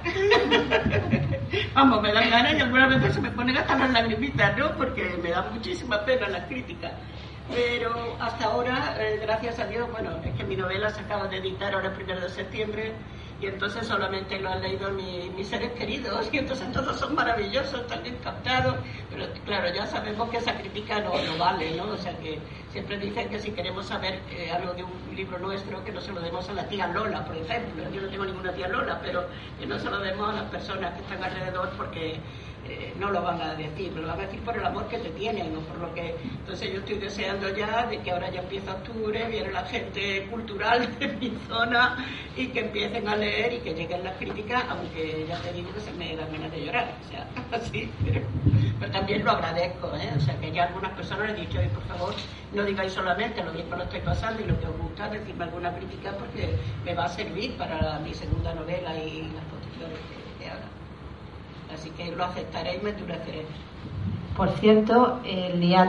Vamos, me dan ganas y algunas veces se me ponen hasta las lagrimitas, ¿no? Porque me da muchísima pena las críticas. Pero hasta ahora, gracias a Dios, bueno, es que mi novela se acaba de editar ahora el 1 de septiembre y entonces solamente lo han leído mis seres queridos y entonces todos son maravillosos, están encantados, pero claro, ya sabemos que esa crítica no vale, ¿no? O sea que siempre dicen que si queremos saber algo de un libro nuestro, que no se lo demos a la tía Lola, por ejemplo. Yo no tengo ninguna tía Lola, pero que no se lo demos a las personas que están alrededor porque no lo van a decir, lo van a decir por el amor que te tienen, o por lo que... Entonces yo estoy deseando ya de que ahora ya empieza octubre, viene la gente cultural de mi zona y que empiecen a leer y que lleguen las críticas, aunque ya te digo que se me dan ganas de llorar, o sea, así, pero también lo agradezco, o sea, que ya algunas personas les he dicho, por favor, no digáis solamente lo bien que lo estoy pasando y lo que os gusta, decirme alguna crítica porque me va a servir para mi segunda novela y las posiciones que haga. Así que lo aceptaré y me endureceré. Por cierto, el día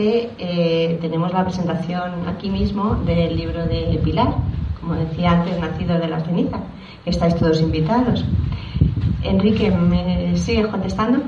13 tenemos la presentación aquí mismo del libro de Pilar, como decía antes, Nacido de las cenizas. Estáis todos invitados. Enrique, ¿me sigues contestando?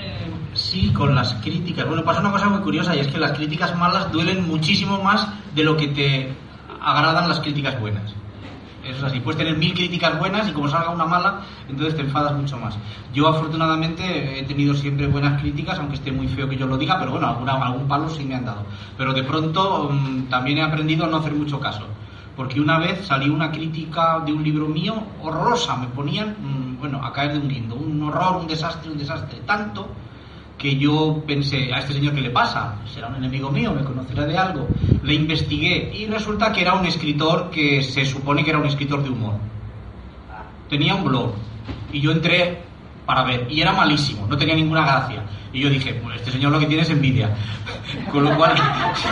Sí, con las críticas. Bueno, pasa una cosa muy curiosa y es que las críticas malas duelen muchísimo más de lo que te agradan las críticas buenas. Eso es así, puedes tener 1000 críticas buenas y como salga una mala, entonces te enfadas mucho más. Yo afortunadamente he tenido siempre buenas críticas, aunque esté muy feo que yo lo diga, pero bueno, algún palo sí me han dado. Pero de pronto también he aprendido a no hacer mucho caso, porque una vez salió una crítica de un libro mío horrorosa, me ponían, a caer de un guindo, un horror, un desastre, tanto que yo pensé, a este señor ¿qué le pasa? Será un enemigo mío, me conocerá de algo. Le investigué y resulta que era un escritor que se supone que era un escritor de humor. Tenía un blog y yo entré para ver y era malísimo, no tenía ninguna gracia. Y yo dije, pues este señor lo que tiene es envidia. Con lo cual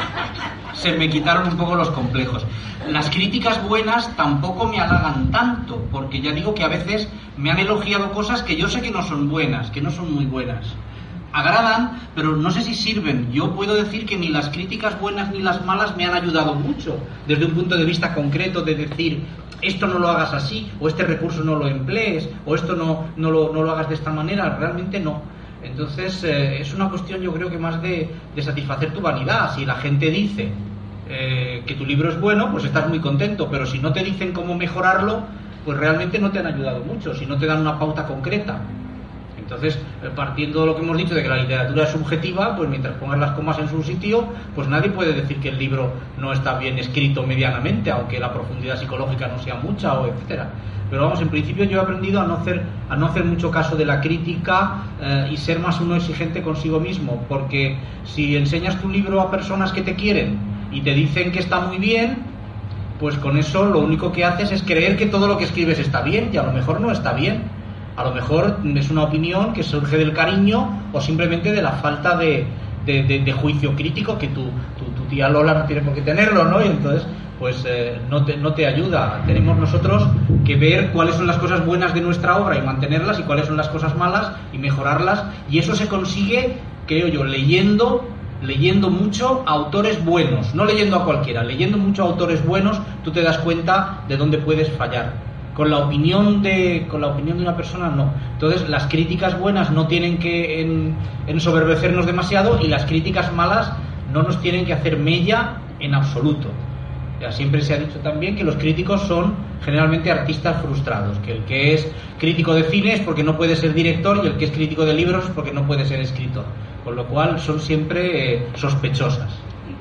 se me quitaron un poco los complejos. Las críticas buenas tampoco me halagan tanto, porque ya digo que a veces me han elogiado cosas que yo sé que no son buenas, que no son muy buenas. Agradan, pero no sé si sirven. Yo puedo decir que ni las críticas buenas ni las malas me han ayudado mucho, desde un punto de vista concreto de decir, esto no lo hagas así, o este recurso no lo emplees, o esto no lo hagas de esta manera. Realmente no. Entonces es una cuestión, yo creo que más de satisfacer tu vanidad. Si la gente dice que tu libro es bueno, pues estás muy contento, pero si no te dicen cómo mejorarlo, pues realmente no te han ayudado mucho, si no te dan una pauta concreta. Entonces, partiendo de lo que hemos dicho de que la literatura es subjetiva, pues mientras pongas las comas en su sitio, pues nadie puede decir que el libro no está bien escrito medianamente, aunque la profundidad psicológica no sea mucha, o etcétera. Pero vamos, en principio yo he aprendido a no hacer mucho caso de la crítica y ser más uno exigente consigo mismo, porque si enseñas tu libro a personas que te quieren y te dicen que está muy bien, pues con eso lo único que haces es creer que todo lo que escribes está bien, y a lo mejor no está bien. A lo mejor es una opinión que surge del cariño o simplemente de la falta de juicio crítico que tu tía Lola no tiene por qué tenerlo, ¿no? Y entonces pues no te ayuda. Tenemos nosotros que ver cuáles son las cosas buenas de nuestra obra y mantenerlas, y cuáles son las cosas malas y mejorarlas, y eso se consigue, creo yo, leyendo mucho a autores buenos, no leyendo a cualquiera, leyendo mucho a autores buenos. Tú te das cuenta de dónde puedes fallar. Con la opinión de una persona no. Entonces las críticas buenas no tienen que ensoberbecernos demasiado, y las críticas malas no nos tienen que hacer mella en absoluto. Ya siempre se ha dicho también que los críticos son generalmente artistas frustrados, que el que es crítico de cine es porque no puede ser director, y el que es crítico de libros es porque no puede ser escritor, con lo cual son siempre sospechosas.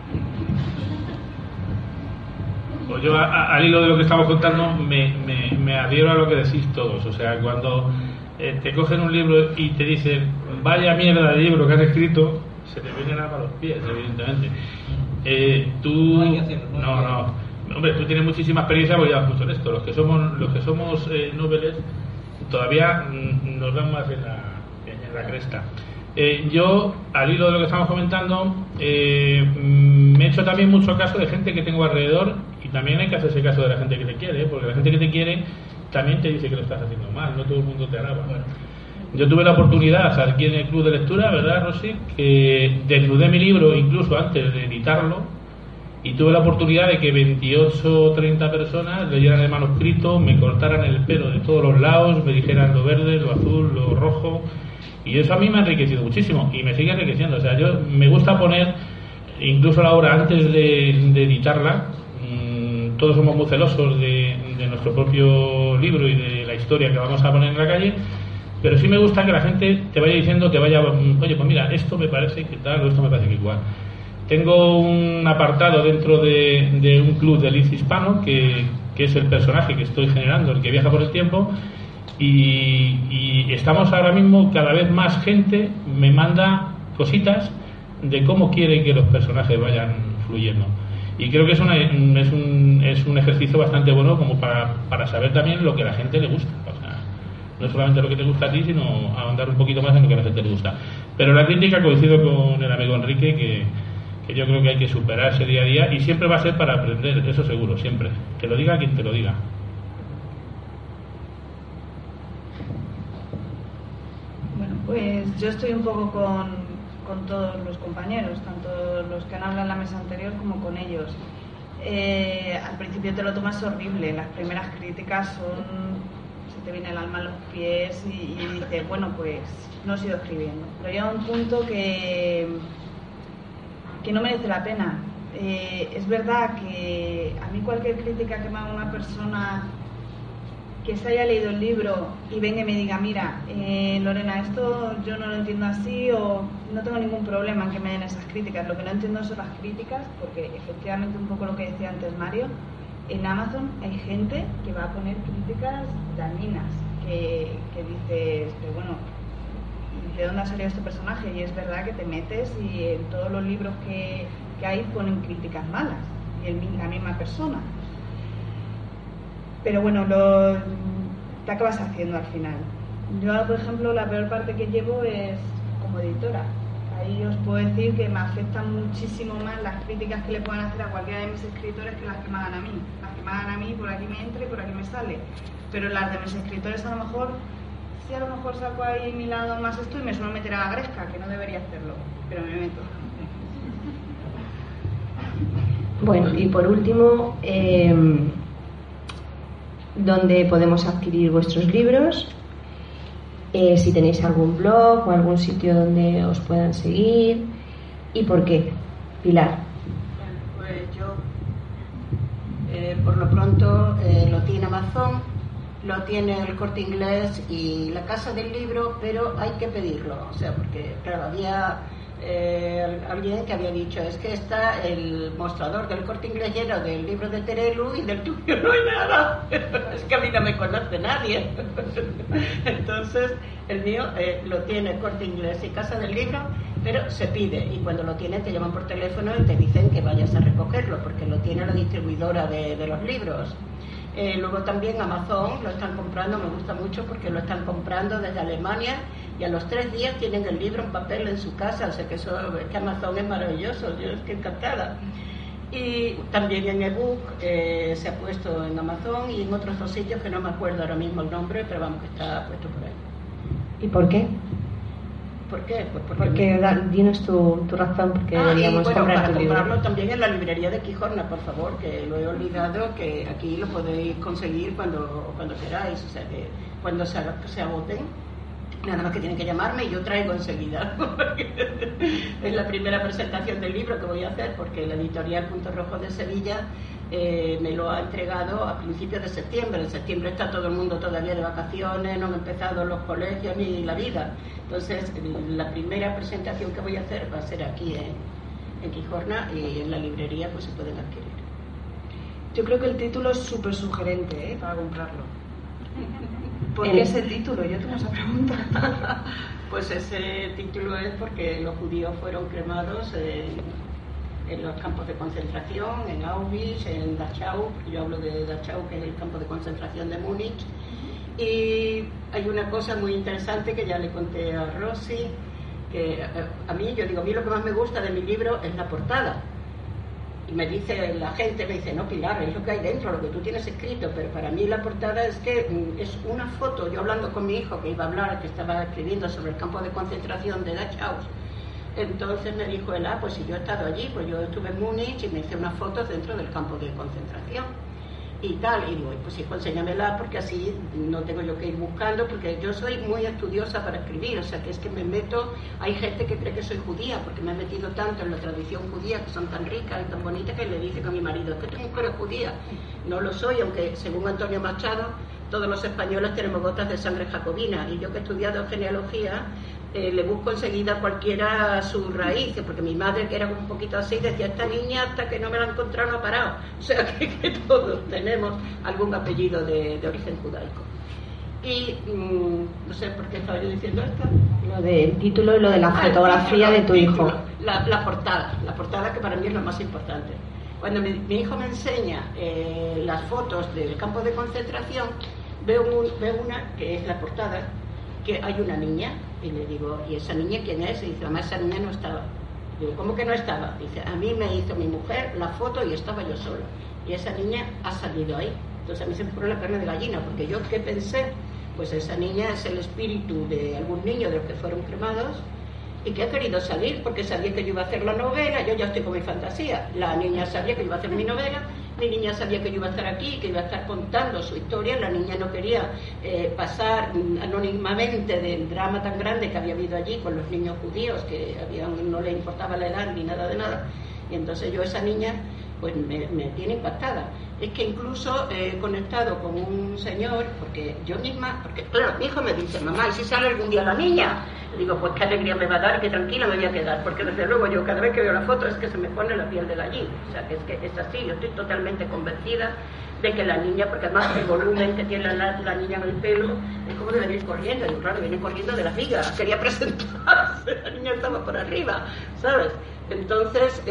Pues yo, al hilo de lo que estamos contando, me adhiero a lo que decís todos. O sea, cuando te cogen un libro y te dicen, vaya mierda de libro que has escrito, se te vienen a los pies, evidentemente. Tú... No. Hombre, tú tienes muchísima experiencia, porque llevas mucho en esto. Los que somos noveles todavía nos dan más en la cresta. Yo, al hilo de lo que estamos comentando, me he hecho también mucho caso de gente que tengo alrededor, y también hay que hacerse caso de la gente que te quiere, porque la gente que te quiere también te dice que lo estás haciendo mal, no todo el mundo te alaba. Yo tuve la oportunidad aquí en el club de lectura, ¿verdad, Rosy?, que desnudé mi libro incluso antes de editarlo, y tuve la oportunidad de que 28 o 30 personas leyeran el manuscrito, me cortaran el pelo de todos los lados, me dijeran lo verde, lo azul, lo rojo. Y eso a mí me ha enriquecido muchísimo, y me sigue enriqueciendo. O sea, yo me gusta poner incluso la obra antes de editarla. Todos somos muy celosos de nuestro propio libro y de la historia que vamos a poner en la calle, pero sí me gusta que la gente te vaya diciendo, oye, pues mira, esto me parece que tal, o esto me parece que igual. Tengo un apartado dentro de un club de Liz Hispano, que es el personaje que estoy generando, el que viaja por el tiempo. Y estamos ahora mismo, cada vez más gente me manda cositas de cómo quiere que los personajes vayan fluyendo, y creo que es un ejercicio bastante bueno como para saber también lo que a la gente le gusta. O sea, no solamente lo que te gusta a ti, sino ahondar un poquito más en lo que a la gente le gusta. Pero la crítica, coincido con el amigo Enrique, que yo creo que hay que superarse día a día, y siempre va a ser para aprender, eso seguro, siempre, te lo diga quien te lo diga. Pues yo estoy un poco con todos los compañeros, tanto los que han hablado en la mesa anterior como con ellos. Al principio te lo tomas horrible, las primeras críticas se te viene el alma a los pies y dices, bueno, pues no sigo escribiendo. Pero llega un punto que no merece la pena. Es verdad que a mí cualquier crítica que me haga una persona que se haya leído el libro y venga y me diga, mira, Lorena, esto yo no lo entiendo así, o no tengo ningún problema en que me den esas críticas. Lo que no entiendo son las críticas, porque efectivamente, un poco lo que decía antes Mario, en Amazon hay gente que va a poner críticas dañinas, que dices, pero bueno, ¿de dónde ha salido este personaje? Y es verdad que te metes y en todos los libros que hay ponen críticas malas, y la misma persona. Pero bueno, te acabas haciendo al final. Yo, por ejemplo, la peor parte que llevo es como editora. Ahí os puedo decir que me afectan muchísimo más las críticas que le puedan hacer a cualquiera de mis escritores que las que me hagan a mí. Las que me hagan a mí, por aquí me entra y por aquí me sale. Pero las de mis escritores a lo mejor, sí, a lo mejor saco ahí mi lado más esto y me suelo meter a la gresca, que no debería hacerlo, pero me meto. Bueno, y por último, ¿dónde podemos adquirir vuestros libros? Si tenéis algún blog o algún sitio donde os puedan seguir, y por qué. Pilar. Bueno, pues yo por lo pronto lo tiene Amazon, lo tiene el Corte Inglés y la Casa del Libro, pero hay que pedirlo, o sea, porque claro, había alguien que había dicho, es que está el mostrador del Corte Inglés lleno del libro de Terelu y del tuyo no hay nada. Es que a mí no me conoce nadie. Entonces el mío lo tiene Corte Inglés y Casa del Libro, pero se pide, y cuando lo tienen te llaman por teléfono y te dicen que vayas a recogerlo porque lo tiene la distribuidora de los libros. Luego también Amazon lo están comprando, me gusta mucho porque lo están comprando desde Alemania y a los 3 días tienen el libro en papel en su casa, o sea que eso, es que Amazon es maravilloso, yo estoy encantada. Y también en ebook se ha puesto en Amazon y en otros 2 sitios que no me acuerdo ahora mismo el nombre, pero vamos, que está puesto por ahí. ¿Y por qué? ¿Por qué? Pues porque dinos tu razón, porque deberíamos comprar tu libro. Para comprarlo también en la librería de Quijorna, por favor, que lo he olvidado, que aquí lo podéis conseguir cuando queráis, o sea que cuando se agoten, nada más que tienen que llamarme y yo traigo enseguida. Es la primera presentación del libro que voy a hacer, porque la editorial Punto Rojo de Sevilla me lo ha entregado a principios de septiembre. En septiembre está todo el mundo todavía de vacaciones, no han empezado los colegios ni la vida. Entonces, la primera presentación que voy a hacer va a ser aquí en Quijorna, y en la librería pues se pueden adquirir. Yo creo que el título es súper sugerente para comprarlo. ¿Por qué ese título? Yo tengo esa pregunta. Pues ese título es porque los judíos fueron cremados en los campos de concentración, en Auschwitz, en Dachau. Yo hablo de Dachau, que es el campo de concentración de Múnich. Y hay una cosa muy interesante que ya le conté a Rosy, que a mí lo que más me gusta de mi libro es la portada. Y me dice la gente, me dice, no, Pilar, es lo que hay dentro, lo que tú tienes escrito, pero para mí la portada es que es una foto, yo hablando con mi hijo que iba a hablar, que estaba escribiendo sobre el campo de concentración de Dachau. Entonces me dijo él, pues si yo he estado allí, pues yo estuve en Múnich y me hice unas fotos dentro del campo de concentración y tal, y digo, pues hijo, enséñamela, porque así no tengo yo que ir buscando, porque yo soy muy estudiosa para escribir, o sea que es que me meto, hay gente que cree que soy judía, porque me he metido tanto en la tradición judía, que son tan ricas y tan bonitas, que le dice a mi marido, es que tu mujer es judía. No lo soy, aunque según Antonio Machado, todos los españoles tenemos gotas de sangre jacobina, y yo que he estudiado genealogía, le busco enseguida a cualquiera su raíz, porque mi madre, que era un poquito así, decía, esta niña hasta que no me la ha encontrado no ha parado. O sea que todos tenemos algún apellido de origen judaico. Y no sé por qué estaba yo diciendo esto. Lo del título y lo de la fotografía de tu hijo. La portada que para mí es lo más importante. Cuando mi hijo me enseña las fotos del campo de concentración, veo una que es la portada, que hay una niña, y le digo, ¿y esa niña quién es? Y dice, mamá, esa niña no estaba. Digo, ¿cómo que no estaba? Dice, a mí me hizo mi mujer la foto y estaba yo sola, y esa niña ha salido ahí. Entonces a mí se me pone la carne de gallina, porque yo, ¿qué pensé? Pues esa niña es el espíritu de algún niño de los que fueron cremados y que ha querido salir, porque sabía que yo iba a hacer la novela. Yo ya estoy con mi fantasía. La niña sabía que yo iba a hacer mi novela, mi niña sabía que yo iba a estar aquí, que iba a estar contando su historia. La niña no quería pasar anónimamente del drama tan grande que había habido allí con los niños judíos, que no le importaba la edad ni nada de nada. Y entonces yo, esa niña, pues me tiene impactada. Es que incluso he conectado con un señor, porque yo misma, porque claro, mi hijo me dice, mamá, ¿y si sale algún día la niña? Le digo, pues qué alegría me va a dar, que tranquila me voy a quedar, porque desde luego yo cada vez que veo la foto es que se me pone la piel de gallina. O sea, que es así, yo estoy totalmente convencida de que la niña, porque además el volumen que tiene la niña en el pelo, es como de venir corriendo. Y claro, viene corriendo de la viga, quería presentarse, la niña estaba por arriba, ¿sabes? Entonces,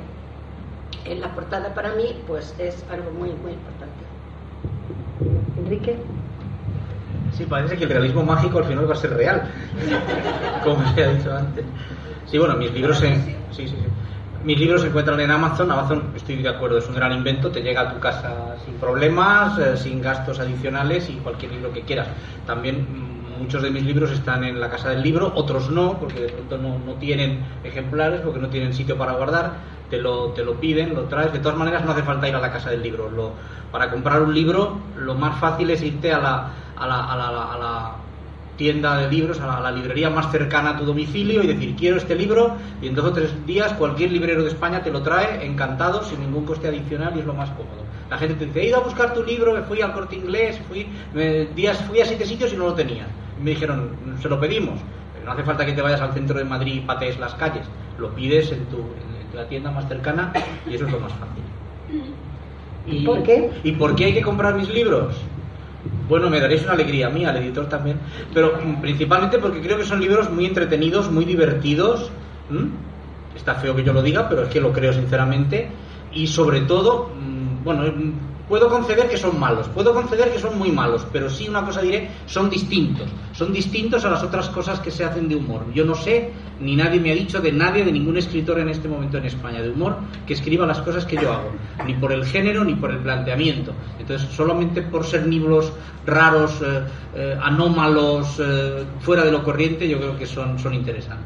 en la portada para mí, pues es algo muy, muy importante. Enrique. Sí, parece que el realismo mágico al final va a ser real, como se ha dicho antes. Sí, bueno, mis libros mis libros se encuentran en Amazon. Amazon, estoy de acuerdo, es un gran invento, te llega a tu casa sin problemas, sin gastos adicionales y cualquier libro que quieras. También muchos de mis libros están en la Casa del Libro, otros no, porque de pronto no tienen ejemplares, porque no tienen sitio para guardar, te lo piden, lo traes. De todas maneras no hace falta ir a la Casa del Libro. Para comprar un libro lo más fácil es irte a la tienda de libros, a la librería más cercana a tu domicilio y decir quiero este libro, y en 2 o 3 días cualquier librero de España te lo trae encantado, sin ningún coste adicional, y es lo más cómodo. La gente te dice, he ido a buscar tu libro, me fui al Corte Inglés, fui a 7 sitios y no lo tenía. Y me dijeron, se lo pedimos. Pero no hace falta que te vayas al centro de Madrid y patees las calles, lo pides en la tienda más cercana y eso es lo más fácil. ¿Y por qué? ¿Y por qué hay que comprar mis libros? Bueno, me daréis una alegría a mí, al editor también, pero principalmente porque creo que son libros muy entretenidos, muy divertidos. Está feo que yo lo diga, pero es que lo creo sinceramente. Y sobre todo, bueno, puedo conceder que son malos, puedo conceder que son muy malos, pero sí una cosa diré, son distintos a las otras cosas que se hacen de humor. Yo no sé, ni nadie me ha dicho de ningún escritor en este momento en España de humor que escriba las cosas que yo hago, ni por el género ni por el planteamiento. Entonces, solamente por ser libros raros, anómalos, fuera de lo corriente, yo creo que son interesantes.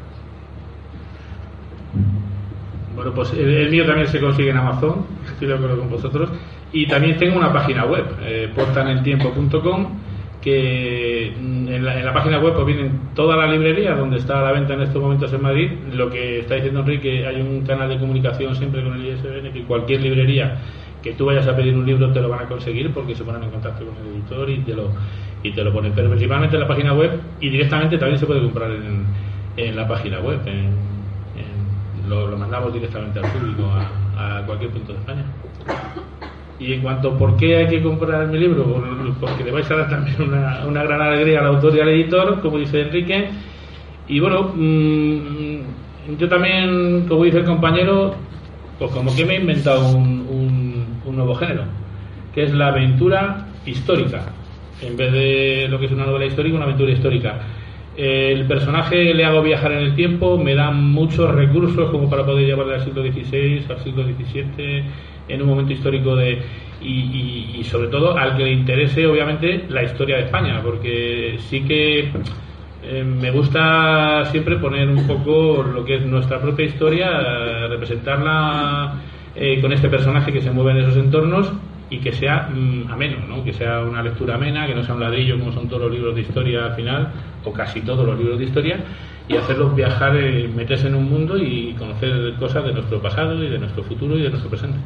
Bueno, pues el mío también se consigue en Amazon, estoy de acuerdo con vosotros. Y también tengo una página web, portaneltiempo.com, que en la página web pues vienen toda la librería donde está a la venta en estos momentos en Madrid. Lo que está diciendo Enrique, hay un canal de comunicación siempre con el ISBN, que cualquier librería que tú vayas a pedir un libro te lo van a conseguir porque se ponen en contacto con el editor y te lo ponen. Pero principalmente en la página web, y directamente también se puede comprar en la página web. Lo mandamos directamente al público, a cualquier punto de España. Y en cuanto a por qué hay que comprar mi libro, porque le vais a dar también una gran alegría al autor y al editor, como dice Enrique. Y bueno, yo también, como dice el compañero, pues como que me he inventado un nuevo género, que es la aventura histórica. En vez de lo que es una novela histórica, una aventura histórica. El personaje le hago viajar en el tiempo, me da muchos recursos como para poder llevarle al siglo XVI, al siglo XVII, en un momento histórico y sobre todo al que le interese obviamente la historia de España, porque sí que me gusta siempre poner un poco lo que es nuestra propia historia, representarla con este personaje que se mueve en esos entornos y que sea ameno, ¿no? Que sea una lectura amena, que no sea un ladrillo como son todos los libros de historia al final, o casi todos los libros de historia, y hacerlos viajar, meterse en un mundo y conocer cosas de nuestro pasado y de nuestro futuro y de nuestro presente.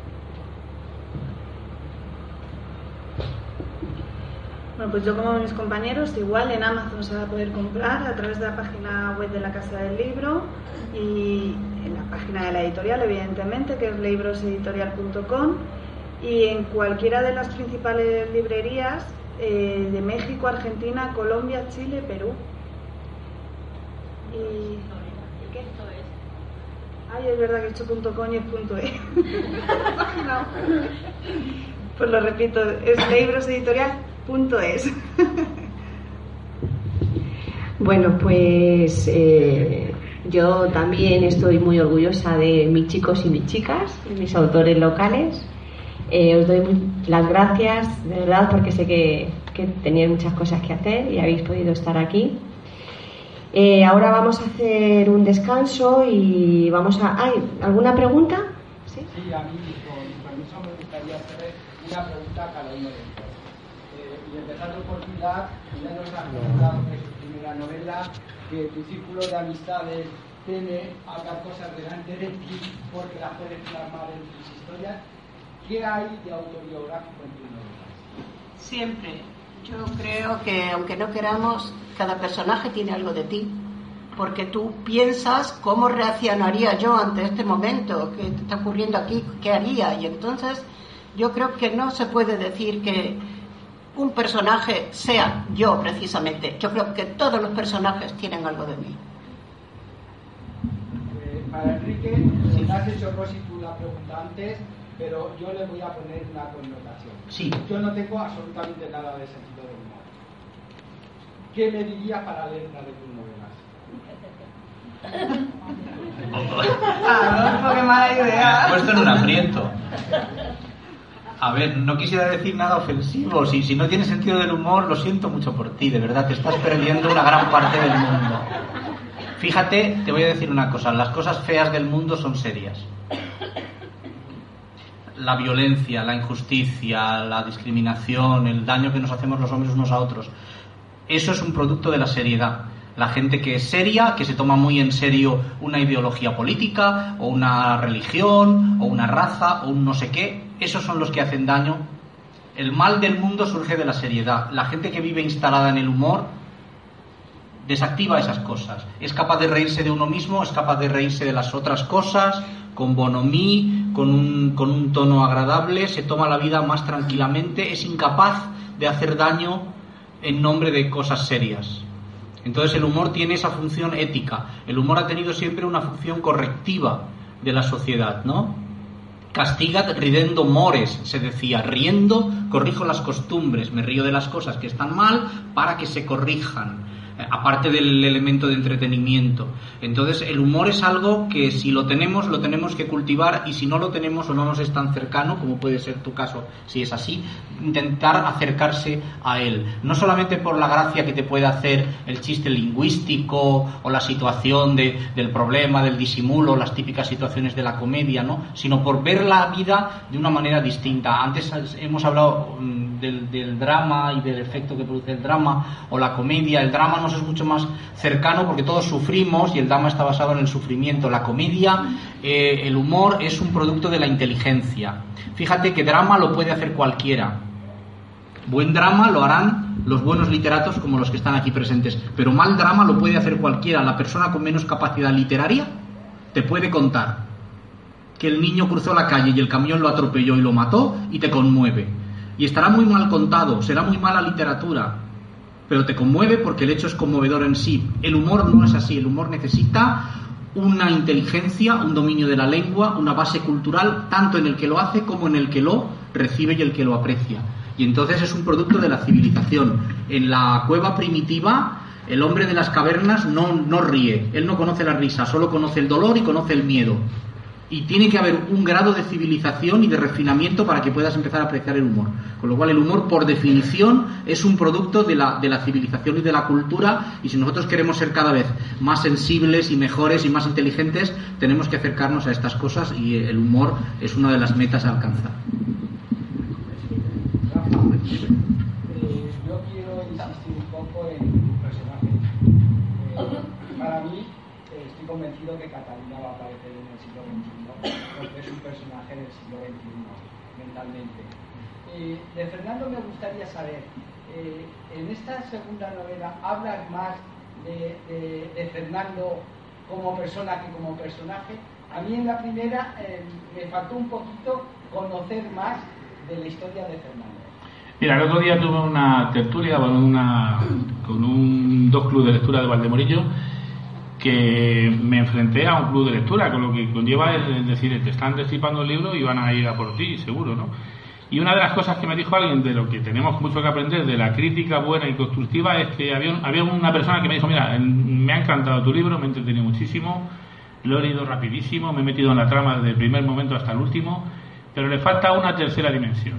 Bueno, pues yo como mis compañeros, igual en Amazon se va a poder comprar a través de la página web de la Casa del Libro y en la página de la editorial, evidentemente, que es libroseditorial.com, y en cualquiera de las principales librerías de México, Argentina, Colombia, Chile, Perú. Y ¿qué esto es? Ay, es verdad que he hecho .com y es .e. No. Pues lo repito, es libroseditorial.es. Bueno, pues yo también estoy muy orgullosa de mis chicos y mis chicas, mis autores locales. Os doy las gracias, de verdad, porque sé que teníais muchas cosas que hacer y habéis podido estar aquí. Ahora vamos a hacer un descanso y vamos a... ¿Hay alguna pregunta? Sí, a mí, con permiso, me gustaría hacer una pregunta a cada uno de ellos. Y empezando por Pilar, ya nos has comentado que es su primera novela, que tu círculo de amistades teme a hablar cosas delante de ti porque las puedes plasmar en tus historias. ¿Qué hay de autobiográfico en tu novela? Siempre. Yo creo que, aunque no queramos, cada personaje tiene algo de ti. Porque tú piensas cómo reaccionaría yo ante este momento, qué está ocurriendo aquí, qué haría. Y entonces yo creo que no se puede decir que un personaje sea yo precisamente. Yo creo que todos los personajes tienen algo de mí. Para Enrique, si has hecho Rosy tú la pregunta antes, pero yo le voy a poner una connotación. Sí. Yo no tengo absolutamente nada de sentido del humor. ¿qué me dirías para leer una de tus novelas? Qué mala idea. Me has puesto en un aprieto. A ver, no quisiera decir nada ofensivo. Si no tienes sentido del humor, lo siento mucho por ti, de verdad, te estás perdiendo una gran parte del mundo. Fíjate, te voy a decir una cosa, las cosas feas del mundo son serias. La violencia, la injusticia, la discriminación, el daño que nos hacemos los hombres unos a otros, eso es un producto de la seriedad. La gente que es seria, que se toma muy en serio una ideología política, o una religión, o una raza, o un no sé qué, esos son los que hacen daño. El mal del mundo surge de la seriedad. La gente que vive instalada en el humor desactiva esas cosas. Es capaz de reírse de uno mismo, es capaz de reírse de las otras cosas, con bonhomie, con un tono agradable, se toma la vida más tranquilamente, es incapaz de hacer daño en nombre de cosas serias. Entonces el humor tiene esa función ética. El humor ha tenido siempre una función correctiva de la sociedad, ¿no? Castigat ridendo mores, se decía. Riendo corrijo las costumbres. Me río de las cosas que están mal para que se corrijan. Aparte del elemento de entretenimiento. Entonces el humor es algo que si lo tenemos que cultivar, y si no lo tenemos o no nos es tan cercano, como puede ser tu caso si es así, intentar acercarse a él. No solamente por la gracia que te puede hacer el chiste lingüístico o la situación del problema, del disimulo, las típicas situaciones de la comedia, ¿no? Sino por ver la vida de una manera distinta. Antes hemos hablado del drama y del efecto que produce el drama o la comedia. El drama nos es mucho más cercano porque todos sufrimos y el drama está basado en el sufrimiento. La comedia, el humor es un producto de la inteligencia. Fíjate que drama lo puede hacer cualquiera. Buen drama lo harán los buenos literatos como los que están aquí presentes, pero mal drama lo puede hacer cualquiera. La persona con menos capacidad literaria te puede contar que el niño cruzó la calle y el camión lo atropelló y lo mató y te conmueve. Y estará muy mal contado, será muy mala literatura, pero te conmueve porque el hecho es conmovedor en sí. El humor no es así. El humor necesita una inteligencia, un dominio de la lengua, una base cultural, tanto en el que lo hace como en el que lo recibe y el que lo aprecia. Y entonces es un producto de la civilización. En la cueva primitiva, el hombre de las cavernas no ríe. Él no conoce la risa, solo conoce el dolor y conoce el miedo. Y tiene que haber un grado de civilización y de refinamiento para que puedas empezar a apreciar el humor. Con lo cual el humor, por definición, es un producto de la civilización y de la cultura, y si nosotros queremos ser cada vez más sensibles y mejores y más inteligentes, tenemos que acercarnos a estas cosas, y el humor es una de las metas a alcanzar. Rafa, yo quiero insistir un poco en tu personaje. Para mí, estoy convencido que Catalina va a aparecer en el siglo XXI, porque es un personaje del siglo XXI, mentalmente. De Fernando me gustaría saber, en esta segunda novela, ¿hablas más de Fernando como persona que como personaje? A mí en la primera me faltó un poquito conocer más de la historia de Fernando. Mira, el otro día tuve una tertulia con dos clubes de lectura de Valdemorillo, que me enfrenté a un club de lectura, con lo que conlleva es decir, te están destripando el libro y van a ir a por ti, seguro, ¿no? Y una de las cosas que me dijo alguien de lo que tenemos mucho que aprender de la crítica buena y constructiva es que había una persona que me dijo, mira, me ha encantado tu libro, me he entretenido muchísimo, lo he leído rapidísimo, me he metido en la trama desde el primer momento hasta el último, pero le falta una tercera dimensión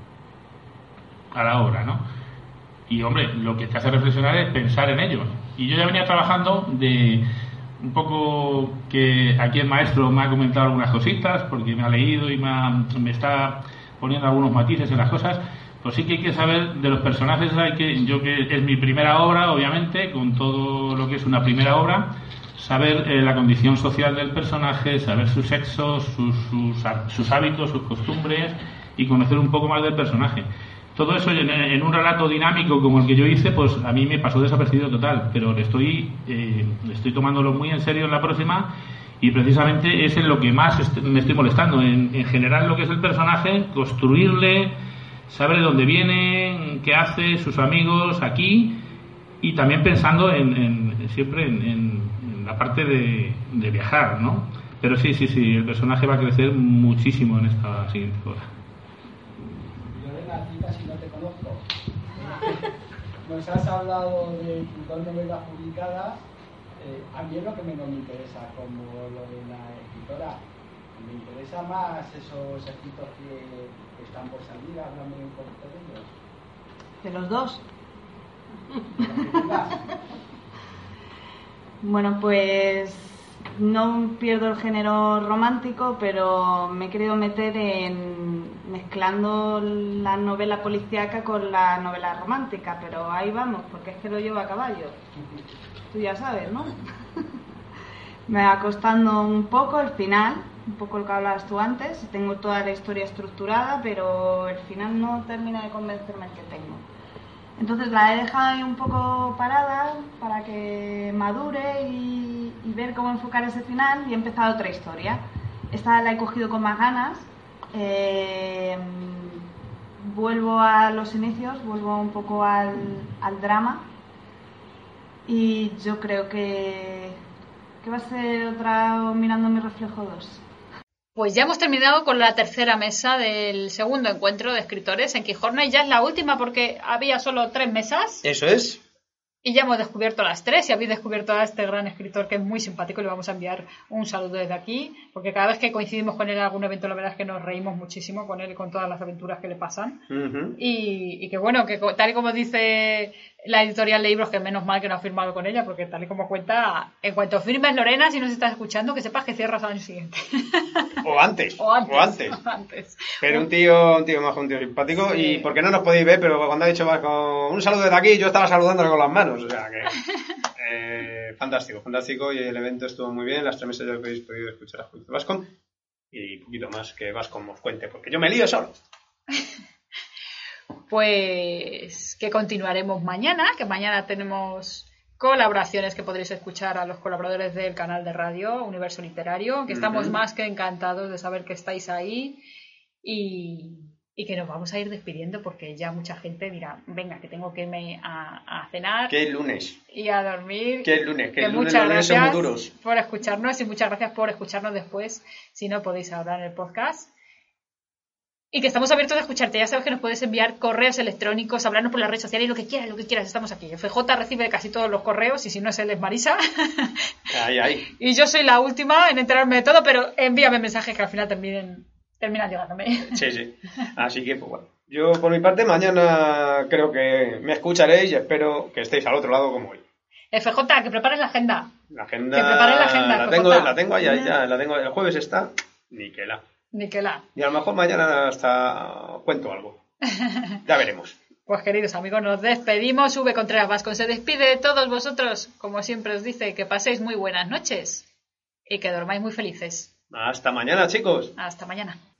a la obra, ¿no? Y hombre, lo que te hace reflexionar es pensar en ello. Y yo ya venía trabajando de un poco que aquí el maestro me ha comentado algunas cositas, porque me ha leído y me está poniendo algunos matices en las cosas. Pues sí que hay que saber de los personajes, yo que es mi primera obra, obviamente, con todo lo que es una primera obra, saber la condición social del personaje, saber su sexo, sus hábitos, sus costumbres, y conocer un poco más del personaje. Todo eso en un relato dinámico como el que yo hice, pues a mí me pasó desapercibido total, pero le estoy tomándolo muy en serio en la próxima, y precisamente es en lo que más me estoy molestando, en general lo que es el personaje, construirle, saber de dónde viene, qué hace, sus amigos aquí, y también pensando siempre en la parte de viajar, ¿no? Pero sí, el personaje va a crecer muchísimo en esta siguiente obra. Lorena, a ti casi no te conozco. nos has hablado de 2 novelas publicadas. A mí es lo que menos me interesa como lo de la escritora. Me interesa más esos escritos que están por salir. Háblame un poquito de ellos. ¿De los dos? Bueno, pues no pierdo el género romántico, pero me he querido meter en mezclando la novela policíaca con la novela romántica, pero ahí vamos, porque es que lo llevo a caballo. Tú ya sabes, ¿no? Me va costando un poco el final, un poco lo que hablabas tú antes. Tengo toda la historia estructurada, pero el final no termina de convencerme el que tengo. Entonces la he dejado ahí un poco parada para que madure y ver cómo enfocar ese final, y he empezado otra historia. Esta la he cogido con más ganas. Vuelvo a los inicios, vuelvo un poco al drama, y yo creo que va a ser otra Mirando mi reflejo 2. Pues ya hemos terminado con la tercera mesa del segundo encuentro de escritores en Quijorna, y ya es la última porque había solo 3 mesas. Eso es. Y ya hemos descubierto las 3, y habéis descubierto a este gran escritor que es muy simpático, y le vamos a enviar un saludo desde aquí, porque cada vez que coincidimos con él en algún evento, la verdad es que nos reímos muchísimo con él y con todas las aventuras que le pasan. Uh-huh. Y que bueno, que tal y como dice la editorial Libros, que menos mal que no ha firmado con ella, porque tal y como cuenta, en cuanto firmes, Lorena, si nos estás escuchando, que sepas que cierras al año siguiente. O antes. O antes. Pero un tío majo, un tío simpático. Sí. Y porque no nos podéis ver, pero cuando ha dicho Vasco, un saludo desde aquí, yo estaba saludándole con las manos. O sea que fantástico. Y el evento estuvo muy bien. Las 3 mesas ya habéis podido escuchar a Julio Vasco. Y un poquito más que Vasco nos cuente, porque yo me lío solo. Pues que continuaremos mañana, que mañana tenemos colaboraciones que podréis escuchar a los colaboradores del canal de radio Universo Literario, que estamos más que encantados de saber que estáis ahí, y que nos vamos a ir despidiendo porque ya mucha gente dirá, venga, que tengo que irme a cenar. Que es lunes. Y a dormir. Que es lunes, que el muchas lunes son muy gracias duros. por escucharnos, y muchas gracias por escucharnos después, si no podéis hablar en el podcast. Y que estamos abiertos a escucharte. Ya sabes que nos puedes enviar correos electrónicos, hablarnos por las redes sociales, lo que quieras, estamos aquí. FJ recibe casi todos los correos, y si no es él, es Marisa. Ay. Y yo soy la última en enterarme de todo, pero envíame mensajes que al final terminan llegándome. Sí. Así que, pues bueno. Yo, por mi parte, mañana creo que me escucharéis y espero que estéis al otro lado como hoy. FJ, que prepares la agenda. La agenda... Que prepares la agenda, la tengo ahí, ya. La tengo. El jueves está niquela. Y a lo mejor mañana hasta cuento algo. Ya veremos. Pues queridos amigos, nos despedimos. V. Contreras Vascon se despide de todos vosotros. Como siempre os dice, que paséis muy buenas noches y que dormáis muy felices. Hasta mañana, chicos. Hasta mañana.